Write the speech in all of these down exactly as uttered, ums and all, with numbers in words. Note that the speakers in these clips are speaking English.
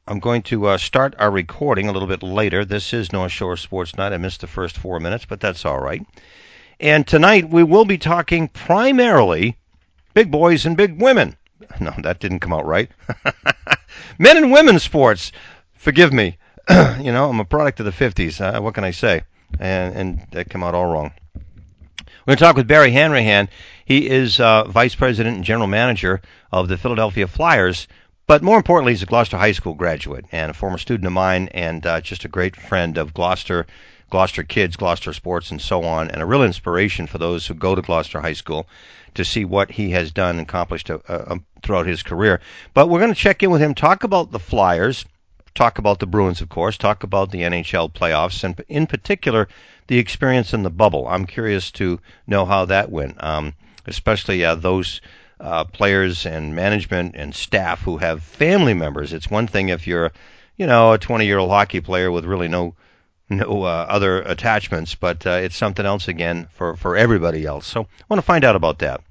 I'm going to uh, start our recording a little bit later. This is North Shore Sports Night. I missed the first four minutes, but that's all right. And tonight we will be talking primarily big boys and big women. No, that didn't come out right. Men and women's sports. Forgive me. You know, I'm a product of the fifties. Uh, what can I say? And, and that came out all wrong. We're going to talk with Barry Hanrahan. He is uh, Vice President and General Manager of the Philadelphia Flyers. But more importantly, he's a Gloucester High School graduate and a former student of mine and uh, just a great friend of Gloucester, Gloucester kids, Gloucester sports, and so on, and a real inspiration for those who go to Gloucester High School to see what he has done and accomplished uh, uh, throughout his career. But we're going to check in with him, talk about the Flyers, talk about the Bruins, of course, talk about the N H L playoffs, and in particular, the experience in the bubble. I'm curious to know how that went, um, especially uh, those Uh, players and management and staff who have family members. It's one thing if you're, you know, a twenty-year-old hockey player with really no no uh, other attachments, but uh, it's something else again for, for everybody else. So I want to find out about that.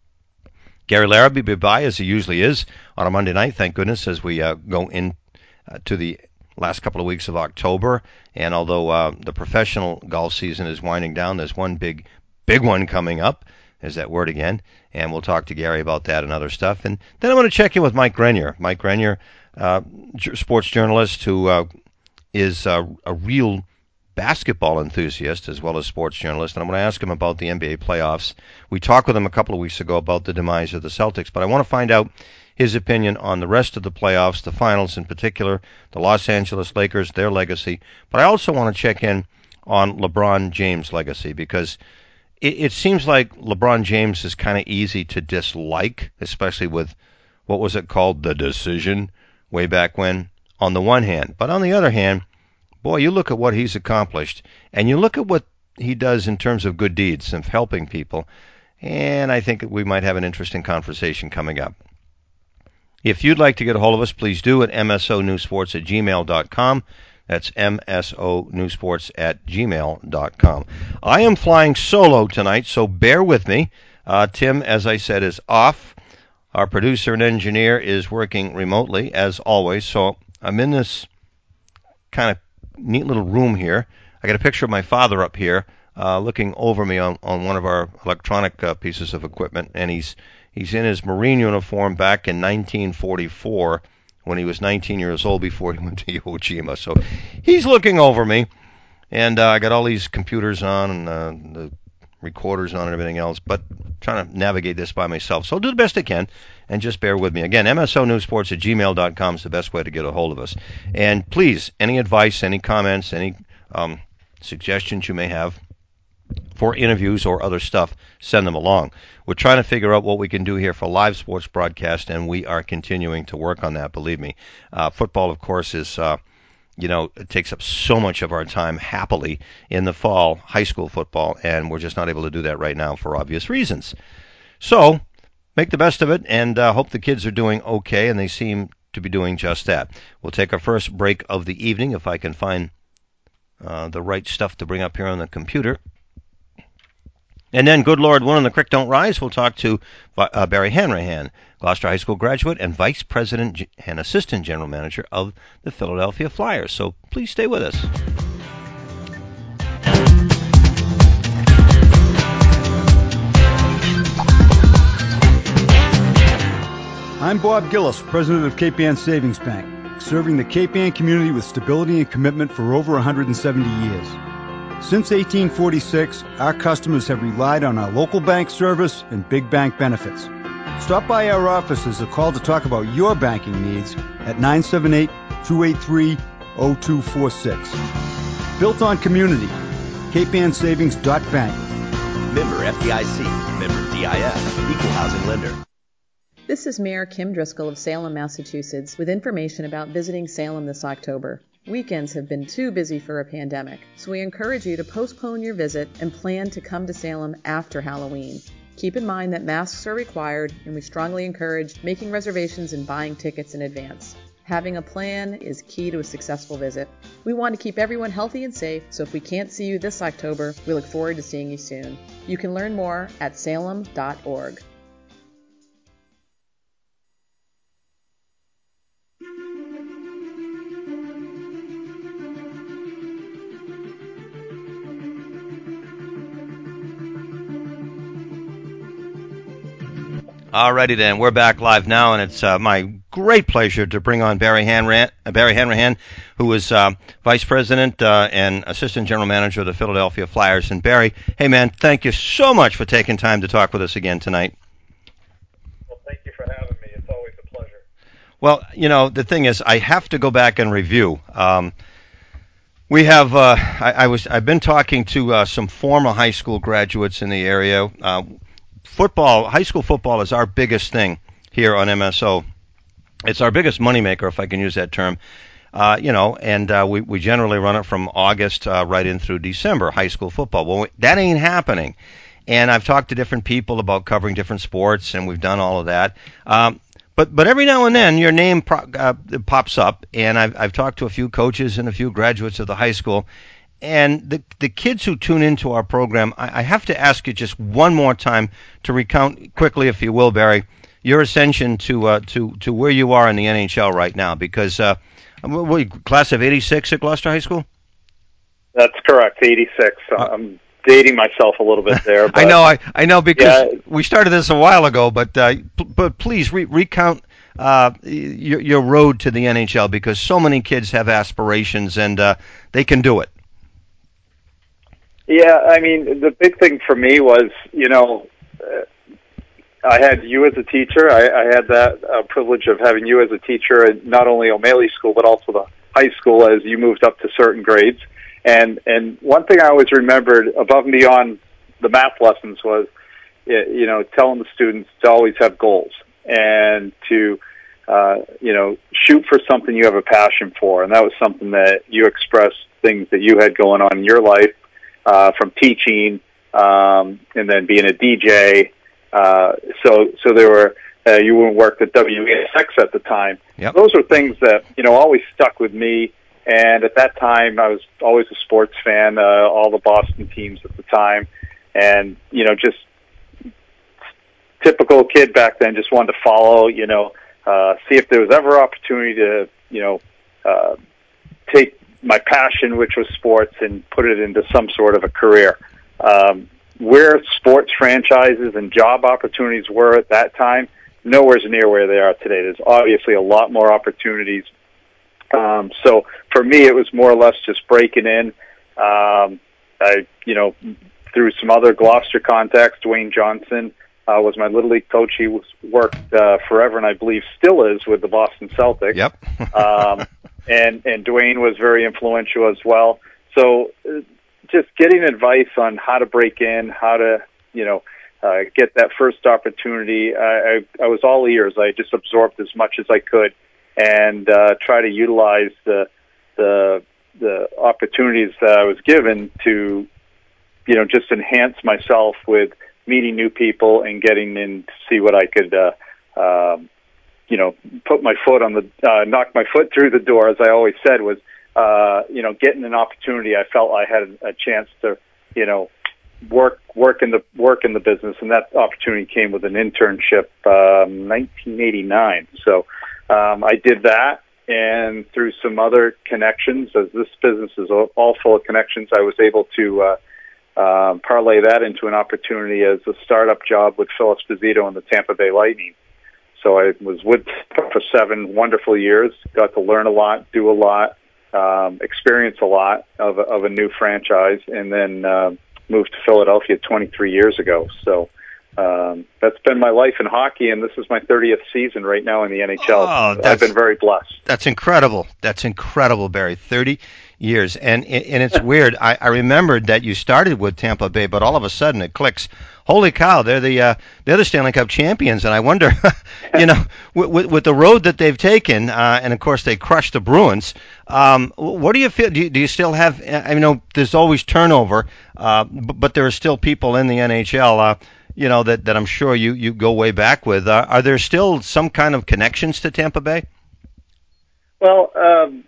Gary Larrabee will be by, as he usually is, on a Monday night, thank goodness, as we uh, go in uh, to the last couple of weeks of October. And although uh, the professional golf season is winding down, there's one big, big one coming up. There's that word again, and we'll talk to Gary about that and other stuff. And then I want to check in with Mike Grenier. Mike Grenier, uh, sports journalist who uh, is uh, a real basketball enthusiast as well as sports journalist, and I'm going to ask him about the N B A playoffs. We talked with him a couple of weeks ago about the demise of the Celtics, but I want to find out his opinion on the rest of the playoffs, the finals in particular, the Los Angeles Lakers, their legacy. But I also want to check in on LeBron James' legacy, because It, it seems like LeBron James is kind of easy to dislike, especially with, what was it called, The Decision, way back when, on the one hand. But on the other hand, boy, you look at what he's accomplished, and you look at what he does in terms of good deeds and helping people, and I think we might have an interesting conversation coming up. If you'd like to get a hold of us, please do at m s o news sports at gmail dot com. That's m s o news sports at gmail dot com. I am flying solo tonight, so bear with me. Uh, Tim, as I said, is off. Our producer and engineer is working remotely, as always. So I'm in this kind of neat little room here. I got a picture of my father up here uh, looking over me on, on one of our electronic uh, pieces of equipment, and he's he's in his Marine uniform back in nineteen forty-four, when he was nineteen years old before he went to Iwo Jima. So he's looking over me, and uh, I got all these computers on and uh, the recorders on and everything else, but trying to navigate this by myself. So I'll do the best I can, and just bear with me. Again, m s o news sports at gmail dot com is the best way to get a hold of us. And please, any advice, any comments, any um, suggestions you may have for interviews or other stuff, send them along. We're trying to figure out what we can do here for live sports broadcast, and we are continuing to work on that, believe me. Uh, football, of course, is, uh, you know, it takes up so much of our time happily in the fall, high school football, and we're just not able to do that right now for obvious reasons. So make the best of it, and uh, hope the kids are doing okay, and they seem to be doing just that. We'll take our first break of the evening, if I can find uh, the right stuff to bring up here on the computer. And then, good Lord, one in the creek don't rise. We'll talk to uh, Barry Hanrahan, Gloucester High School graduate and Vice President and Assistant General Manager of the Philadelphia Flyers. So please stay with us. I'm Bob Gillis, President of Cape Ann Savings Bank, serving the Cape Ann community with stability and commitment for over one hundred seventy years. Since eighteen forty-six, our customers have relied on our local bank service and big bank benefits. Stop by our offices or call to talk about your banking needs at nine seven eight, two eight three, zero two four six. Built on community, cape ann savings dot bank. Member F D I C, member D I F, equal housing lender. This is Mayor Kim Driscoll of Salem, Massachusetts, with information about visiting Salem this October. Weekends have been too busy for a pandemic, so we encourage you to postpone your visit and plan to come to Salem after Halloween. Keep in mind that masks are required, and we strongly encourage making reservations and buying tickets in advance. Having a plan is key to a successful visit. We want to keep everyone healthy and safe, so if we can't see you this October, we look forward to seeing you soon. You can learn more at salem dot org. Alrighty then, we're back live now, and it's uh, my great pleasure to bring on Barry Hanrahan, uh, Barry Hanrahan, who is uh, Vice President uh, and Assistant General Manager of the Philadelphia Flyers. And Barry, hey man, thank you so much for taking time to talk with us again tonight. Well, thank you for having me. It's always a pleasure. Well, you know, the thing is, I have to go back and review. Um, we have, uh, I, I was, I've been talking to uh, some former high school graduates in the area. Uh, Football, high school football is our biggest thing here on M S O. It's our biggest moneymaker, if I can use that term. Uh, you know, and uh, we, we generally run it from August uh, right in through December, high school football. Well, that ain't happening. And I've talked to different people about covering different sports, and we've done all of that. Um, but but every now and then, your name pro- uh, pops up, and I've, I've talked to a few coaches and a few graduates of the high school. And the the kids who tune into our program, I, I have to ask you just one more time to recount quickly, if you will, Barry, your ascension to uh, to to where you are in the N H L right now. Because uh, what, you, class of eighty-six at Gloucester High School? That's correct, eighty-six. Uh, I'm dating myself a little bit there. But I know, I I know because yeah. we started this a while ago. But uh, p- but please re- recount uh, your your road to the N H L, because so many kids have aspirations and uh, they can do it. Yeah, I mean, the big thing for me was, you know, uh, I had you as a teacher. I, I had that uh, privilege of having you as a teacher at not only O'Malley School, but also the high school as you moved up to certain grades. And and one thing I always remembered above and beyond the math lessons was, you know, telling the students to always have goals and to, uh, you know, shoot for something you have a passion for. And that was something that you expressed, things that you had going on in your life. Uh, from teaching, um, and then being a D J. Uh, so, so there were, uh, you worked at W E S X at the time. Yep. Those were things that, you know, always stuck with me. And at that time, I was always a sports fan, uh, all the Boston teams at the time. And, you know, just typical kid back then, just wanted to follow, you know, uh, see if there was ever opportunity to, you know, uh, take my passion, which was sports, and put it into some sort of a career. Um, where sports franchises and job opportunities were at that time, nowhere near where they are today. There's obviously a lot more opportunities. Um, so for me, it was more or less just breaking in. Um, I, you know, through some other Gloucester contacts, Dwayne Johnson uh, was my Little League coach. He was worked uh, forever, and I believe still is, with the Boston Celtics. Yep. um, And, and Dwayne was very influential as well. So uh, just getting advice on how to break in, how to, you know, uh, get that first opportunity. I, I, I was all ears. I just absorbed as much as I could and uh, try to utilize the, the, the opportunities that I was given to, you know, just enhance myself with meeting new people and getting in to see what I could, uh, um, you know, put my foot on the, uh, knock my foot through the door, as I always said, was, uh, you know, getting an opportunity. I felt I had a chance to, you know, work, work in the, work in the business. And that opportunity came with an internship, um, nineteen eighty-nine. So, um, I did that, and through some other connections, as this business is all full of connections, I was able to, uh, uh, parlay that into an opportunity as a startup job with Phil Esposito and the Tampa Bay Lightning. So I was with for seven wonderful years, got to learn a lot, do a lot, um, experience a lot of, of a new franchise, and then uh, moved to Philadelphia twenty-three years ago. So um, that's been my life in hockey, and this is my thirtieth season right now in the N H L. Oh, I've been very blessed. That's incredible. That's incredible, Barry. thirty years. And and it's weird. I, I remembered that you started with Tampa Bay, but all of a sudden it clicks. Holy cow, they're the uh, they're the Stanley Cup champions, and I wonder, you know, with, with, with the road that they've taken, uh, and of course they crushed the Bruins. Um, what do you feel? Do you, do you still have? I know there's always turnover, uh, but, but there are still people in the N H L, uh, you know, that, that I'm sure you, you go way back with. Uh, are there still some kind of connections to Tampa Bay? Well, um,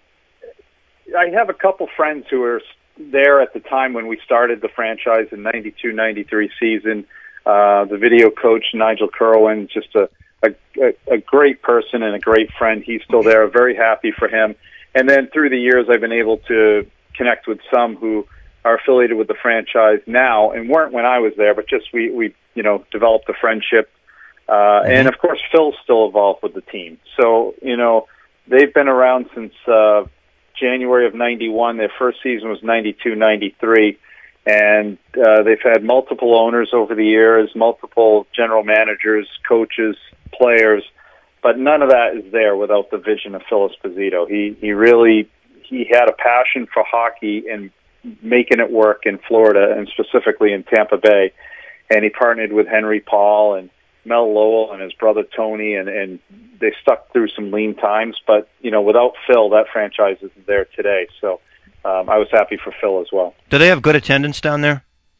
I have a couple friends who are there at the time when we started the franchise in ninety-two ninety-three season. Uh, the video coach, Nigel Kerwin, just a, a, a great person and a great friend. He's still there. Very happy for him. And then through the years, I've been able to connect with some who are affiliated with the franchise now and weren't when I was there, but just we, we you know, developed a friendship Uh, mm-hmm. And, of course, Phil's still involved with the team. So, you know, they've been around since uh, January of ninety-one. Their first season was ninety-two ninety-three. And uh, they've had multiple owners over the years, multiple general managers, coaches, players. But none of that is there without the vision of Phil Esposito. He, he really he had a passion for hockey and making it work in Florida and specifically in Tampa Bay. And he partnered with Henry Paul and Mel Lowell and his brother Tony, and, and they stuck through some lean times. But, you know, without Phil, that franchise isn't there today. So um, I was happy for Phil as well. Do they have good attendance down there?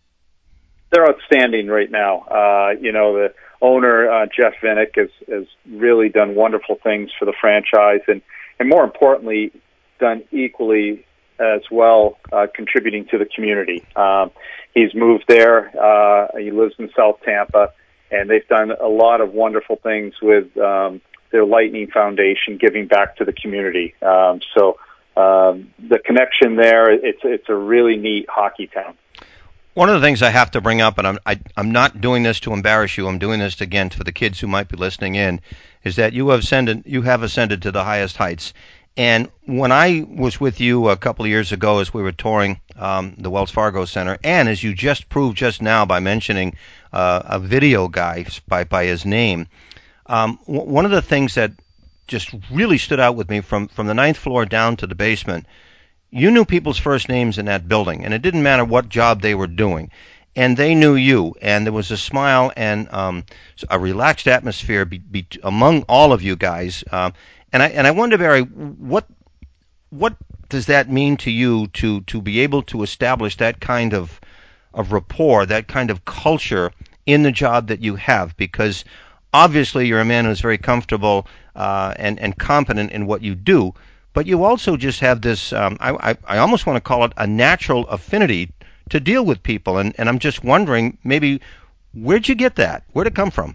They're outstanding right now. Uh, you know, the owner, uh, Jeff Vinik, has, has really done wonderful things for the franchise and, and more importantly, done equally as well, uh, contributing to the community. Um, he's moved there. Uh, he lives in South Tampa, and they've done a lot of wonderful things with um, their Lightning Foundation, giving back to the community. Um, so um, the connection there, it's it's a really neat hockey town. One of the things I have to bring up, and I'm I, I'm not doing this to embarrass you, I'm doing this again for the kids who might be listening in, is that you have ascended, you have ascended to the highest heights. And when I was with you a couple of years ago as we were touring um, the Wells Fargo Center, and as you just proved just now by mentioning uh, a video guy by, by his name, um, w- one of the things that just really stood out with me from, from the ninth floor down to the basement, you knew people's first names in that building, and it didn't matter what job they were doing. And they knew you, and there was a smile and um, a relaxed atmosphere be, be, among all of you guys. Um, And I and I wonder, Barry, what what does that mean to you to, to be able to establish that kind of of rapport, that kind of culture in the job that you have? Because obviously you're a man who's very comfortable uh, and and competent in what you do, but you also just have this. Um, I, I I almost want to call it a natural affinity to deal with people, and and I'm just wondering, maybe where'd you get that? Where'd it come from?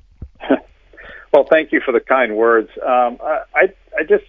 Well, thank you for the kind words. Um, I, I, I just,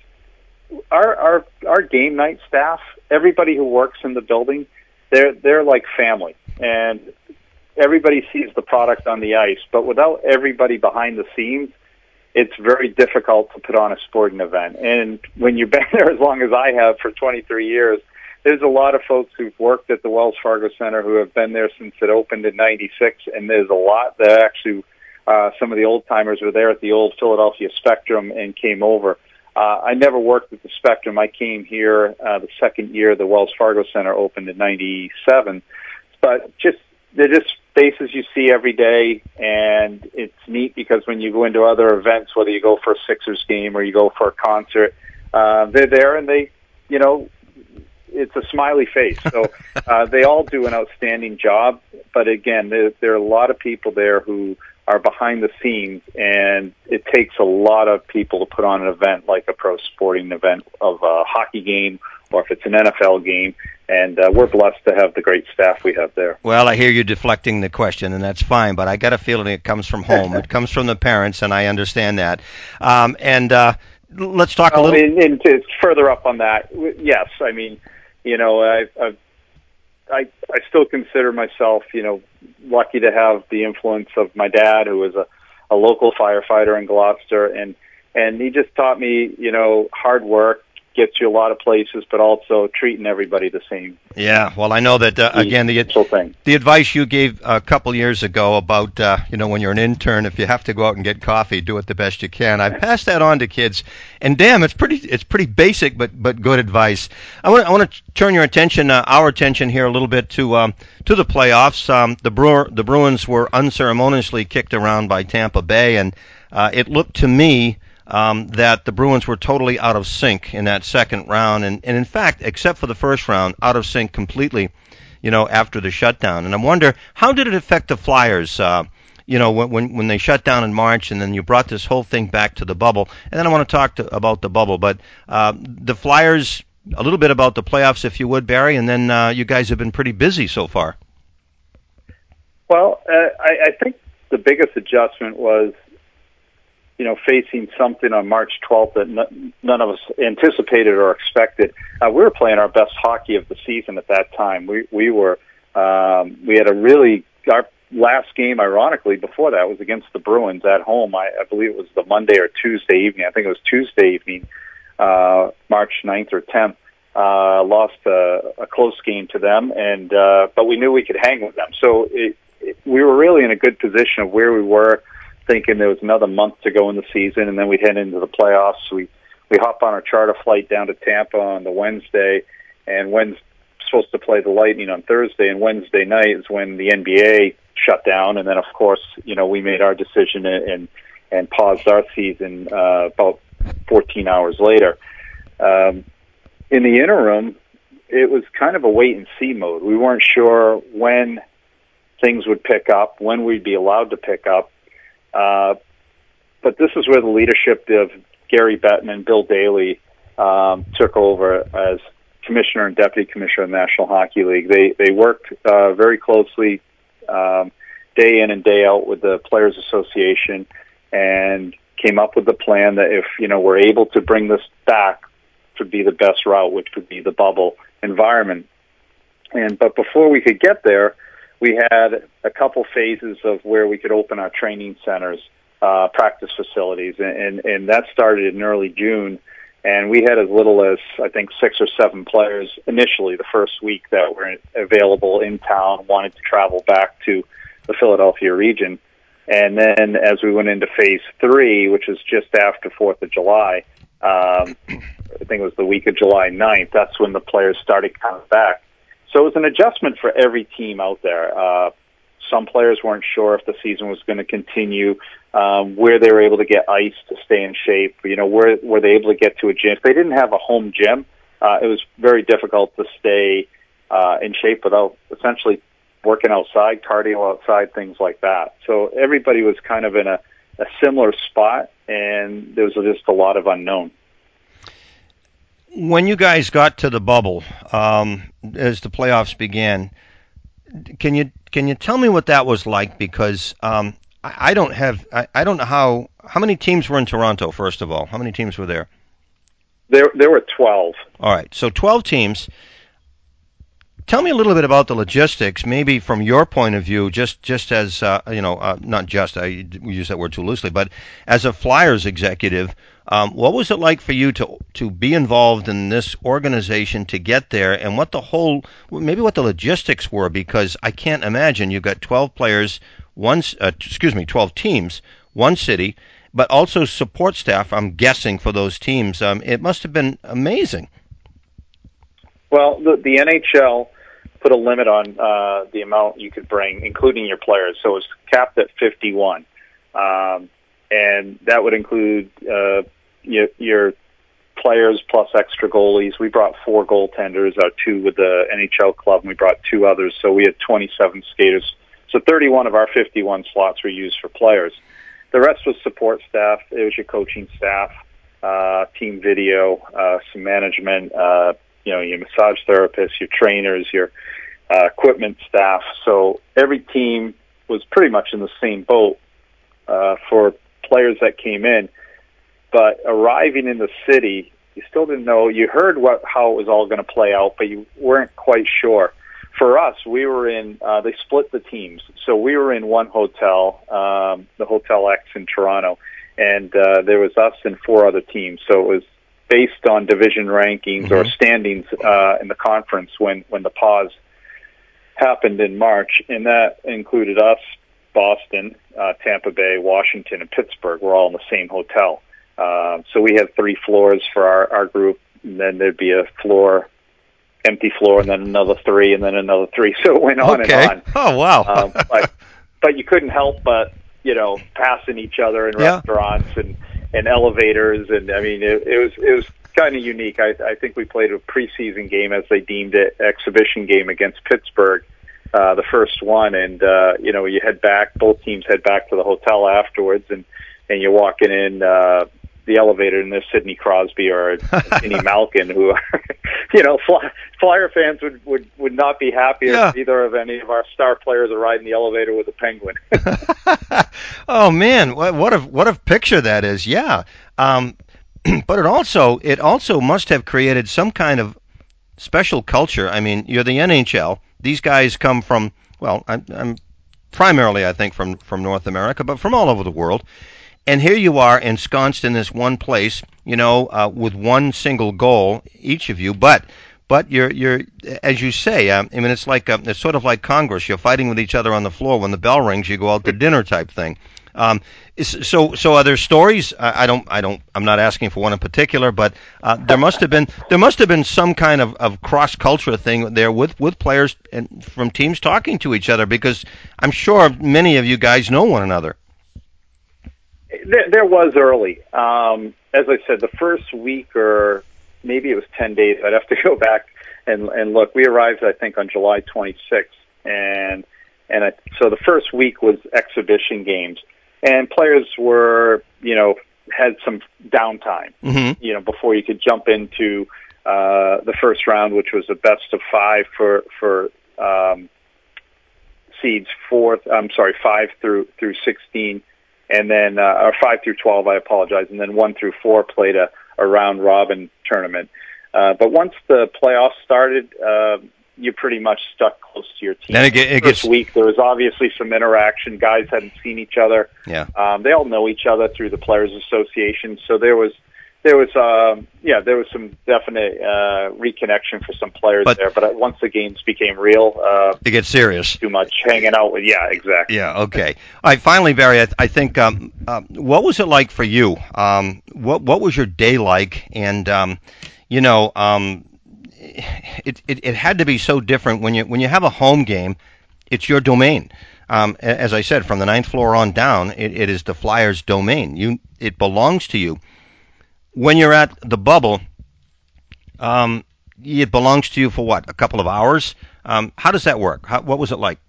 our, our, our game night staff, everybody who works in the building, they're, they're like family, and everybody sees the product on the ice. But without everybody behind the scenes, it's very difficult to put on a sporting event. And when you've been there as long as I have for twenty-three years, there's a lot of folks who've worked at the Wells Fargo Center who have been there since it opened in ninety-six, and there's a lot that actually. Uh, some of the old-timers were there at the old Philadelphia Spectrum and came over. Uh, I never worked at the Spectrum. I came here uh, the second year the Wells Fargo Center opened in ninety-seven. But just they're just faces you see every day, and it's neat because when you go into other events, whether you go for a Sixers game or you go for a concert, uh, they're there and they, you know, it's a smiley face. So uh, they all do an outstanding job. But again, there, there are a lot of people there who are behind the scenes, and it takes a lot of people to put on an event like a pro sporting event of a hockey game or if it's an N F L game, and uh, we're blessed to have the great staff we have there. Well, I hear you deflecting the question, and that's fine, but I got a feeling it comes from home. It comes from the parents, and I understand that. Um, and uh, let's talk well, a little... And, and to further up on that, yes, I mean, you know, I, I've I, I still consider myself, you know, lucky to have the influence of my dad, who was a, a local firefighter in Gloucester, and and he just taught me, you know, hard work gets you a lot of places, but also treating everybody the same. Yeah, well, I know that, uh, again, the thing. the advice you gave a couple years ago about, uh, you know, when you're an intern, if you have to go out and get coffee, do it the best you can. I've passed that on to kids, and damn, it's pretty it's pretty basic, but but good advice. I want I want to turn your attention, uh, our attention here a little bit to um, to the playoffs. Um, the Brewer, the Bruins were unceremoniously kicked around by Tampa Bay, and uh, it looked to me Um, that the Bruins were totally out of sync in that second round, and, and in fact, except for the first round, out of sync completely, you know, after the shutdown. And I wonder, how did it affect the Flyers, uh, you know, when, when when they shut down in March, and then you brought this whole thing back to the bubble? And then I want to talk to, about the bubble, but uh, the Flyers, a little bit about the playoffs, if you would, Barry, and then uh, you guys have been pretty busy so far. Well, uh, I, I think the biggest adjustment was, you know, facing something on March twelfth that n- none of us anticipated or expected. Uh, we were playing our best hockey of the season at that time. We we were um, we had a really our last game, ironically, before that was against the Bruins at home. I, I believe it was the Monday or Tuesday evening. I think it was Tuesday evening, uh, March ninth or tenth. Uh, lost a, a close game to them, and uh, but we knew we could hang with them. So it, it, we were really in a good position of where we were, thinking there was another month to go in the season, and then we'd head into the playoffs. We we hop on our charter flight down to Tampa on the Wednesday, and Wednesday supposed to play the Lightning on Thursday, and Wednesday night is when the N B A shut down, and then of course, you know, we made our decision and and, and paused our season uh, about fourteen hours later. Um, in the interim, it was kind of a wait and see mode. We weren't sure when things would pick up, when we'd be allowed to pick up. Uh, but this is where the leadership of Gary Bettman and Bill Daly um, took over as commissioner and deputy commissioner of the National Hockey League. They they worked uh, very closely um, day in and day out with the Players Association and came up with the plan that if, you know, we're able to bring this back, would be the best route, which would be the bubble environment. And but before we could get there, we had a couple phases of where we could open our training centers, uh, practice facilities, and, and, and that started in early June. And we had as little as, I think, six or seven players initially the first week that were available in town, wanted to travel back to the Philadelphia region. And then as we went into phase three, which is just after fourth of July, um, I think it was the week of July ninth, that's when the players started coming back. So it was an adjustment for every team out there. Uh, some players weren't sure if the season was going to continue, um, where they were able to get ice to stay in shape, you know, where were they able to get to a gym. If they didn't have a home gym, uh, it was very difficult to stay uh, in shape without essentially working outside, cardio outside, things like that. So everybody was kind of in a, a similar spot, and there was just a lot of unknown. When you guys got to the bubble, um, as the playoffs began, can you can you tell me what that was like? Because um, I, I don't have I, I don't know how how many teams were in Toronto. First of all, how many teams were there? There there were twelve. All right, so twelve teams. Tell me a little bit about the logistics, maybe from your point of view, just just as uh, you know, uh, not just I use that word too loosely, but as a Flyers executive, um, what was it like for you to to be involved in this organization, to get there, and what the whole, maybe what the logistics were? Because I can't imagine you've got twelve players, one uh, excuse me, twelve teams, one city, but also support staff. I'm guessing for those teams, um, it must have been amazing. Well, the, the N H L put a limit on uh, the amount you could bring, including your players. So it was capped at fifty-one. Um, and that would include uh, your, your players plus extra goalies. We brought four goaltenders, uh, two with the N H L club, and we brought two others. So we had twenty-seven skaters. So thirty-one of our fifty-one slots were used for players. The rest was support staff. It was your coaching staff, uh, team video, uh, some management, uh, you know, your massage therapists, your trainers, your uh, equipment staff. So every team was pretty much in the same boat uh, for players that came in. But arriving in the city, you still didn't know. You heard what how it was all going to play out, but you weren't quite sure. For us, we were in, uh, they split the teams. So we were in one hotel, um, the Hotel X in Toronto, and uh, there was us and four other teams. So it was based on division rankings mm-hmm. or standings uh, in the conference when, when the pause happened in March, and that included us, Boston, uh, Tampa Bay, Washington, and Pittsburgh. We're all in the same hotel. Uh, so we had three floors for our, our group, and then there'd be a floor, empty floor, and then another three, and then another three. So it went on okay. and on. Oh, wow. um, but, but you couldn't help but, you know, passing each other in yeah. restaurants and and elevators, and I mean, it, it was it was kind of unique. I, I think we played a preseason game, as they deemed it, exhibition game against Pittsburgh, uh, the first one, and uh, you know, you head back. Both teams head back to the hotel afterwards, and and you're walking in uh, the elevator, and there's Sidney Crosby or Kenny Malkin, who are, you know, Fly, Flyer fans would, would, would not be happy yeah. if either of any of our star players are riding the elevator with a Penguin. Oh man, what, what a what a picture that is! Yeah, um, but it also it also must have created some kind of special culture. I mean, you're the N H L. These guys come from, well, I'm, I'm primarily, I think, from, from North America, but from all over the world. And here you are ensconced in this one place, you know, uh, with one single goal, each of you. But but you're you're as you say, uh, I mean, it's like uh, it's sort of like Congress. You're fighting with each other on the floor. When the bell rings, you go out to dinner type thing. Um, so so are there stories? I, I don't I don't I'm not asking for one in particular, but uh, there must have been there must have been some kind of, of cross culture thing there with, with players and from teams talking to each other, because I'm sure many of you guys know one another. There, there was early. Um, as I said, the first week or maybe it was ten days. I'd have to go back and, and look. We arrived, I think, on July twenty-sixth, and and I, so the first week was exhibition games, and players were, you know, had some downtime, mm-hmm. you know, before you could jump into uh, the first round, which was a best of five for for um, seeds fourth. I'm sorry, five through through sixteen. And then, uh, or five through twelve, I apologize, and then one through four played a, a round robin tournament. Uh, but once the playoffs started, uh, you pretty much stuck close to your team. Then it, it First gets... week, there was obviously some interaction. Guys hadn't seen each other. Yeah. Um, they all know each other through the Players Association, so there was, there was, um, yeah, there was some definite uh, reconnection for some players but, there. But once the games became real, uh, it gets serious. Too much hanging out with, yeah, exactly. Yeah. Okay. All right. Finally, Barry, I, I think, um, uh, what was it like for you? Um, what what was your day like? And um, you know, um, it, it it had to be so different when you when you have a home game. It's your domain. Um, as I said, from the ninth floor on down, it, it is the Flyers' domain. You, it belongs to you. When you're at the bubble, um, it belongs to you for what, a couple of hours? Um, how does that work? How, what was it like?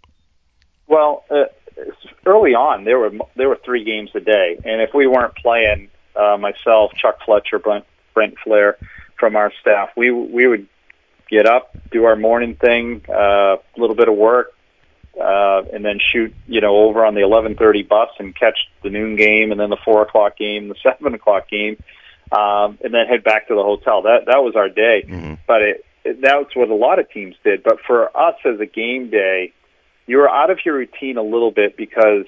Well, uh, early on, there were there were three games a day, and if we weren't playing, uh, myself, Chuck Fletcher, Brent, Brent Flair from our staff, we we would get up, do our morning thing, a uh, little bit of work, uh, and then shoot, you know, over on the eleven thirty bus and catch the noon game, and then the four o'clock game, the seven o'clock game. Um, and then head back to the hotel. That that was our day. Mm-hmm. But it, it, that's what a lot of teams did. But for us as a game day, you were out of your routine a little bit because,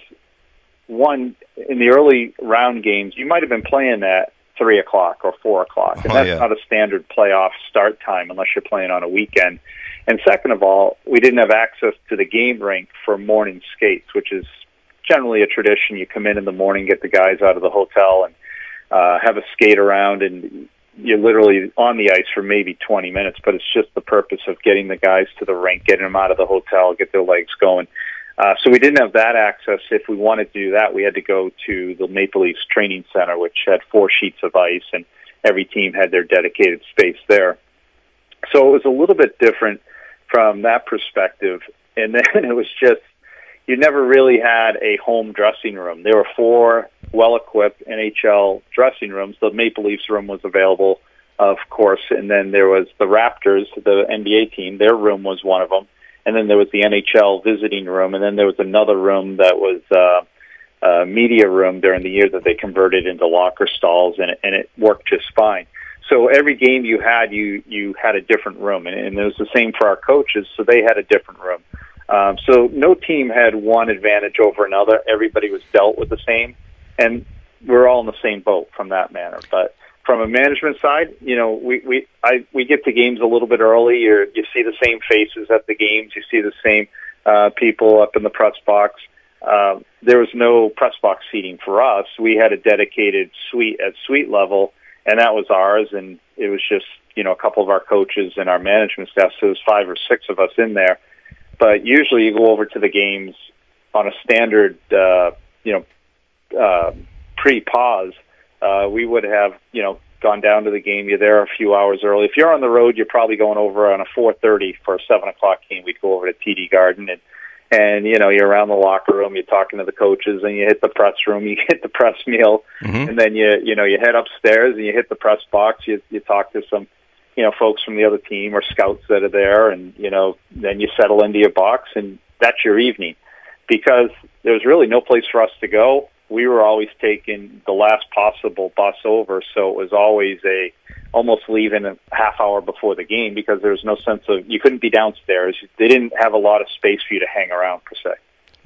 one, in the early round games, you might have been playing at three o'clock or four o'clock. And oh, that's yeah. not a standard playoff start time unless you're playing on a weekend. And second of all, we didn't have access to the game rink for morning skates, which is generally a tradition. You come in in the morning, get the guys out of the hotel, and Uh, have a skate around, and you're literally on the ice for maybe twenty minutes, but it's just the purpose of getting the guys to the rink, getting them out of the hotel, get their legs going. Uh, so we didn't have that access. If we wanted to do that, we had to go to the Maple Leafs Training Center, which had four sheets of ice, and every team had their dedicated space there. So it was a little bit different from that perspective. And then it was just, you never really had a home dressing room. There were four well-equipped N H L dressing rooms. The Maple Leafs room was available, of course, and then there was the Raptors, the N B A team. Their room was one of them, and then there was the N H L visiting room, and then there was another room that was uh, a media room during the year that they converted into locker stalls, and it, and it worked just fine. So every game you had, you you had a different room, and, and it was the same for our coaches, so they had a different room. Um, so no team had one advantage over another. Everybody was dealt with the same, and we're all in the same boat from that manner. But from a management side, you know, we we I we get to games a little bit early. You're, you see the same faces at the games. You see the same uh, people up in the press box. Uh, there was no press box seating for us. We had a dedicated suite at suite level, and that was ours. And it was just, you know, a couple of our coaches and our management staff. So it was five or six of us in there. But usually you go over to the games on a standard, uh, you know, uh, pre-pause. Uh, we would have, you know, gone down to the game. You're there a few hours early. If you're on the road, you're probably going over on a four thirty for a seven o'clock game. We'd go over to T D Garden, and, and, you know, you're around the locker room, you're talking to the coaches, and you hit the press room, you hit the press meal, mm-hmm. and then you, you know, you head upstairs and you hit the press box. You, you talk to some, you know, folks from the other team or scouts that are there, and, you know, then you settle into your box, and that's your evening. Because there was really no place for us to go. We were always taking the last possible bus over, so it was always a almost leaving a half hour before the game because there was no sense of, you couldn't be downstairs. They didn't have a lot of space for you to hang around, per se.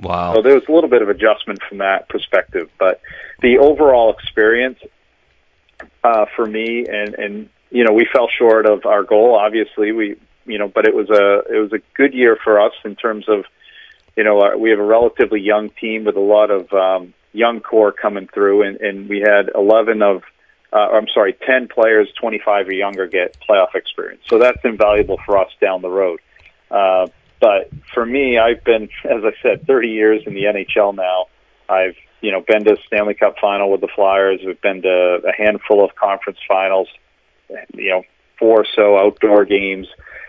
Wow. So there was a little bit of adjustment from that perspective, but the overall experience uh, for me, and, and you know, we fell short of our goal. Obviously, we you know, but it was a it was a good year for us in terms of, you know, our, we have a relatively young team with a lot of um, young core coming through, and, and we had eleven of, uh, I'm sorry, ten players, twenty-five or younger, get playoff experience. So that's invaluable for us down the road. Uh, but for me, I've been, as I said, thirty years in the N H L now. I've, you know, been to Stanley Cup final with the Flyers. We've been to a handful of conference finals, you know, four or so outdoor games,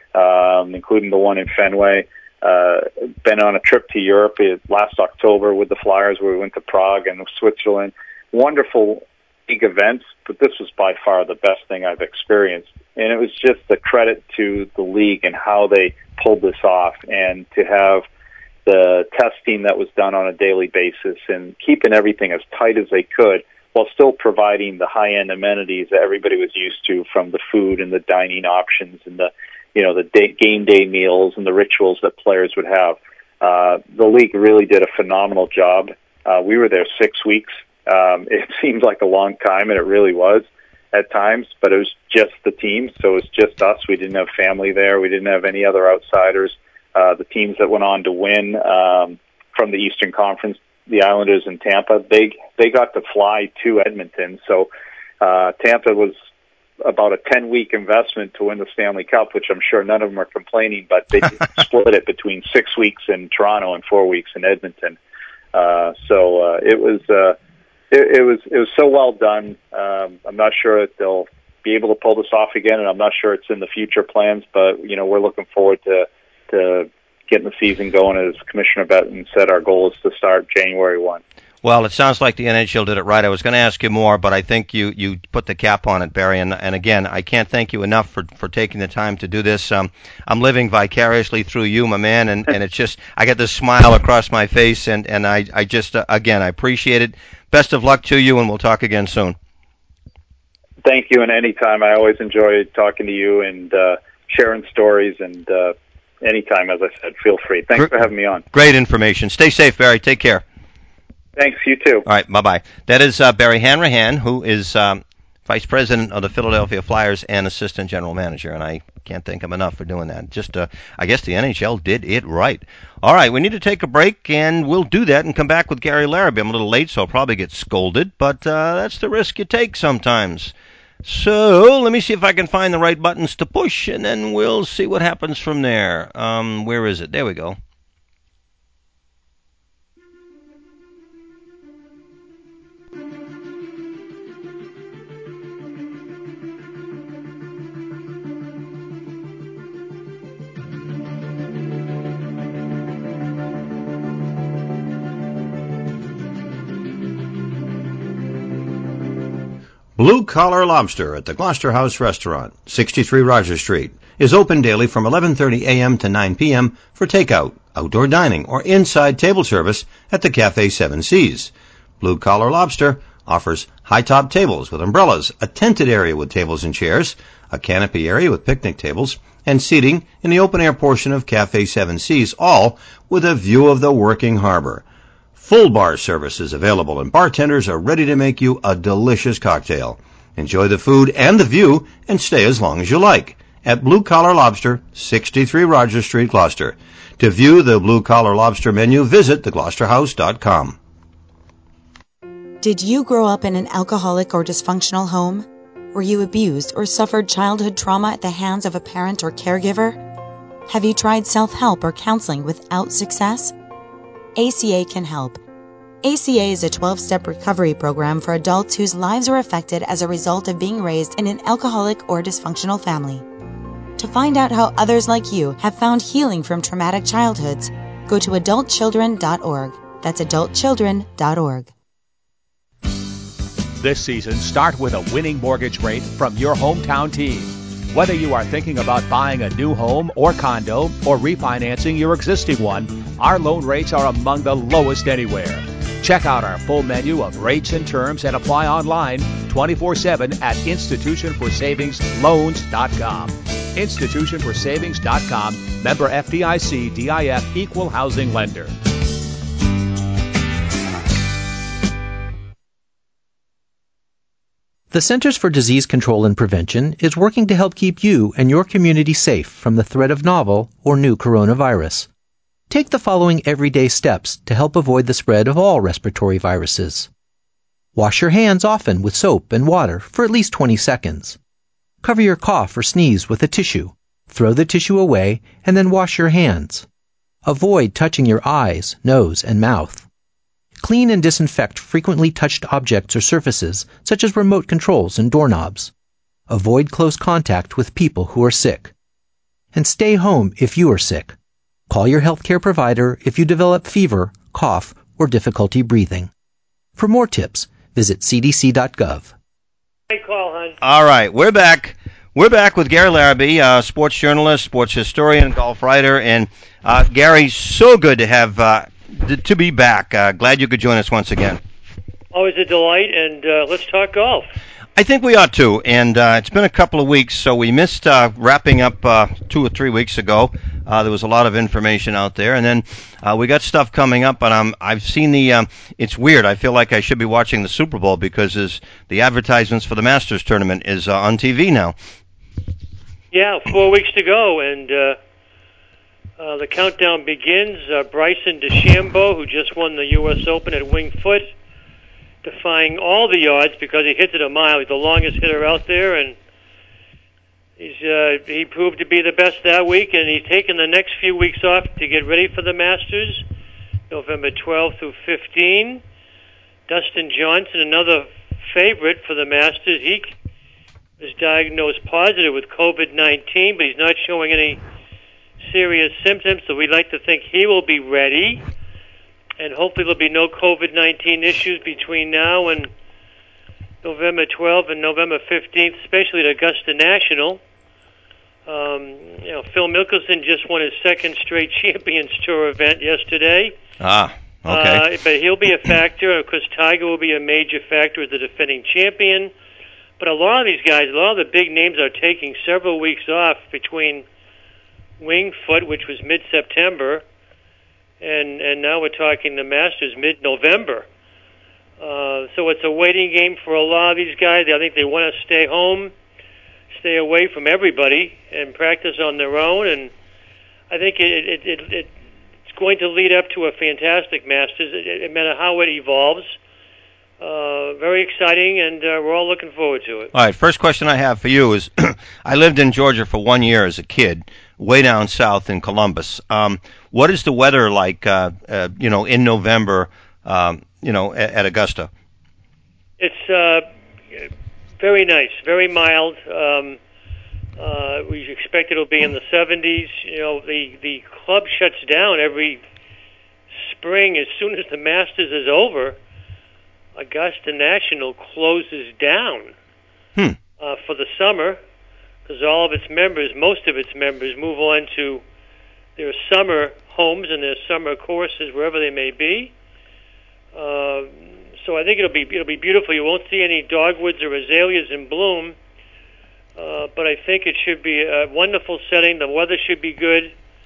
um, including the one in Fenway. Uh, been on a trip to Europe last October with the Flyers, where we went to Prague and Switzerland. Wonderful big events, but this was by far the best thing I've experienced. And it was just a credit to the league and how they pulled this off, and to have the testing that was done on a daily basis and keeping everything as tight as they could while still providing the high-end amenities that everybody was used to, from the food and the dining options and the, you know, the day, game day meals and the rituals that players would have. Uh, the league really did a phenomenal job. Uh, we were there six weeks. Um, it seemed like a long time, and it really was at times, but it was just the team, so it was just us. We didn't have family there. We didn't have any other outsiders. Uh, the teams that went on to win um, from the Eastern Conference, the Islanders and Tampa, they they got to fly to Edmonton. So uh, Tampa was about a ten-week investment to win the Stanley Cup, which I'm sure none of them are complaining, but they split it between six weeks in Toronto and four weeks in Edmonton. Uh, so uh, it was uh, it, it was it was so well done. Um, I'm not sure that they'll be able to pull this off again, and I'm not sure it's in the future plans. But you know, we're looking forward to to getting the season going. As Commissioner Bettman said, our goal is to start January first. Well, it sounds like the N H L did it right. I was going to ask you more, but I think you, you put the cap on it, Barry. And, and again, I can't thank you enough for, for taking the time to do this. Um, I'm living vicariously through you, my man, and, and it's just, I get this smile across my face, and, and I, I just, uh, again, I appreciate it. Best of luck to you, and we'll talk again soon. Thank you, and anytime. I always enjoy talking to you and uh, sharing stories, and uh, anytime, as I said, feel free. Thanks for having me on. Great information. Stay safe, Barry. Take care. Thanks, you too. All right, bye-bye. That is uh, Barry Hanrahan, who is um, Vice President of the Philadelphia Flyers and Assistant General Manager, and I can't thank him enough for doing that. Just, uh, I guess the N H L did it right. All right, we need to take a break, and we'll do that and come back with Gary Larrabee. I'm a little late, so I'll probably get scolded, but uh, that's the risk you take sometimes. So let me see if I can find the right buttons to push, and then we'll see what happens from there. Um, where is it? There we go. Blue Collar Lobster at the Gloucester House Restaurant, sixty-three Rogers Street, is open daily from eleven thirty a.m. to nine p.m. for takeout, outdoor dining, or inside table service at the Cafe Seven Seas. Blue Collar Lobster offers high-top tables with umbrellas, a tented area with tables and chairs, a canopy area with picnic tables, and seating in the open-air portion of Cafe Seven Seas, all with a view of the working harbor. Full bar service is available, and bartenders are ready to make you a delicious cocktail. Enjoy the food and the view, and stay as long as you like at Blue Collar Lobster, sixty-three Rogers Street, Gloucester. To view the Blue Collar Lobster menu, visit the gloucester house dot com. Did you grow up in an alcoholic or dysfunctional home? Were you abused or suffered childhood trauma at the hands of a parent or caregiver? Have you tried self-help or counseling without success? A C A can help. A C A is a twelve-step recovery program for adults whose lives are affected as a result of being raised in an alcoholic or dysfunctional family. To find out how others like you have found healing from traumatic childhoods, go to adult children dot org. That's adult children dot org. This season, start with a winning mortgage rate from your hometown team. Whether you are thinking about buying a new home or condo or refinancing your existing one, our loan rates are among the lowest anywhere. Check out our full menu of rates and terms and apply online twenty-four seven at institution for savings loans dot com. institution for savings dot com, member F D I C, D I F, equal housing lender. The Centers for Disease Control and Prevention is working to help keep you and your community safe from the threat of novel or new coronavirus. Take the following everyday steps to help avoid the spread of all respiratory viruses. Wash your hands often with soap and water for at least twenty seconds. Cover your cough or sneeze with a tissue. Throw the tissue away and then wash your hands. Avoid touching your eyes, nose, and mouth. Clean and disinfect frequently touched objects or surfaces, such as remote controls and doorknobs. Avoid close contact with people who are sick. And stay home if you are sick. Call your healthcare provider if you develop fever, cough, or difficulty breathing. For more tips, visit c d c dot gov. Great call, hon. All right, we're back. We're back with Gary Larrabee, uh, sports journalist, sports historian, golf writer, and uh, Gary, so good to have uh, to be back. Uh, glad you could join us once again. Always a delight, and uh, let's talk golf. I think we ought to, and uh, it's been a couple of weeks, so we missed uh, wrapping up uh, two or three weeks ago. Uh, there was a lot of information out there, and then uh, we got stuff coming up, and um, I've seen the, um, it's weird, I feel like I should be watching the Super Bowl because is, the advertisements for the Masters tournament is uh, on T V now. Yeah, four weeks to go, and uh, uh, the countdown begins. Uh, Bryson DeChambeau, who just won the U S Open at Winged Foot, defying all the odds because he hits it a mile. He's the longest hitter out there, and he's uh, he proved to be the best that week, and he's taken the next few weeks off to get ready for the Masters, November twelfth through fifteenth. Dustin Johnson, another favorite for the Masters, he was diagnosed positive with covid nineteen, but he's not showing any serious symptoms, so we'd like to think he will be ready. And hopefully there'll be no covid nineteen issues between now and November twelfth and November fifteenth, especially at Augusta National. Um, you know, Phil Mickelson just won his second straight Champions Tour event yesterday. Ah, okay. Uh, but he'll be a factor. Of course, Tiger will be a major factor as the defending champion. But a lot of these guys, a lot of the big names are taking several weeks off between Winged Foot, which was mid-September, and and now we're talking the Masters mid-November. Uh, so it's a waiting game for a lot of these guys. I think they want to stay home, stay away from everybody, and practice on their own. And I think it, it, it, it it's going to lead up to a fantastic Masters, no matter how it evolves. Uh, very exciting, and uh, we're all looking forward to it. All right, first question I have for you is, I lived in Georgia for one year as a kid, way down south in Columbus. Um, what is the weather like, uh, uh, you know, in November, um, you know, at, at Augusta? It's uh, very nice, very mild. Um, uh, we expect it'll be in the seventies. You know, the, the club shuts down every spring as soon as the Masters is over. Augusta National closes down hmm. uh, for the summer because all of its members, most of its members, move on to their summer homes and their summer courses wherever they may be. Uh, so I think it'll be it'll be beautiful. You won't see any dogwoods or azaleas in bloom, uh, but I think it should be a wonderful setting. The weather should be good,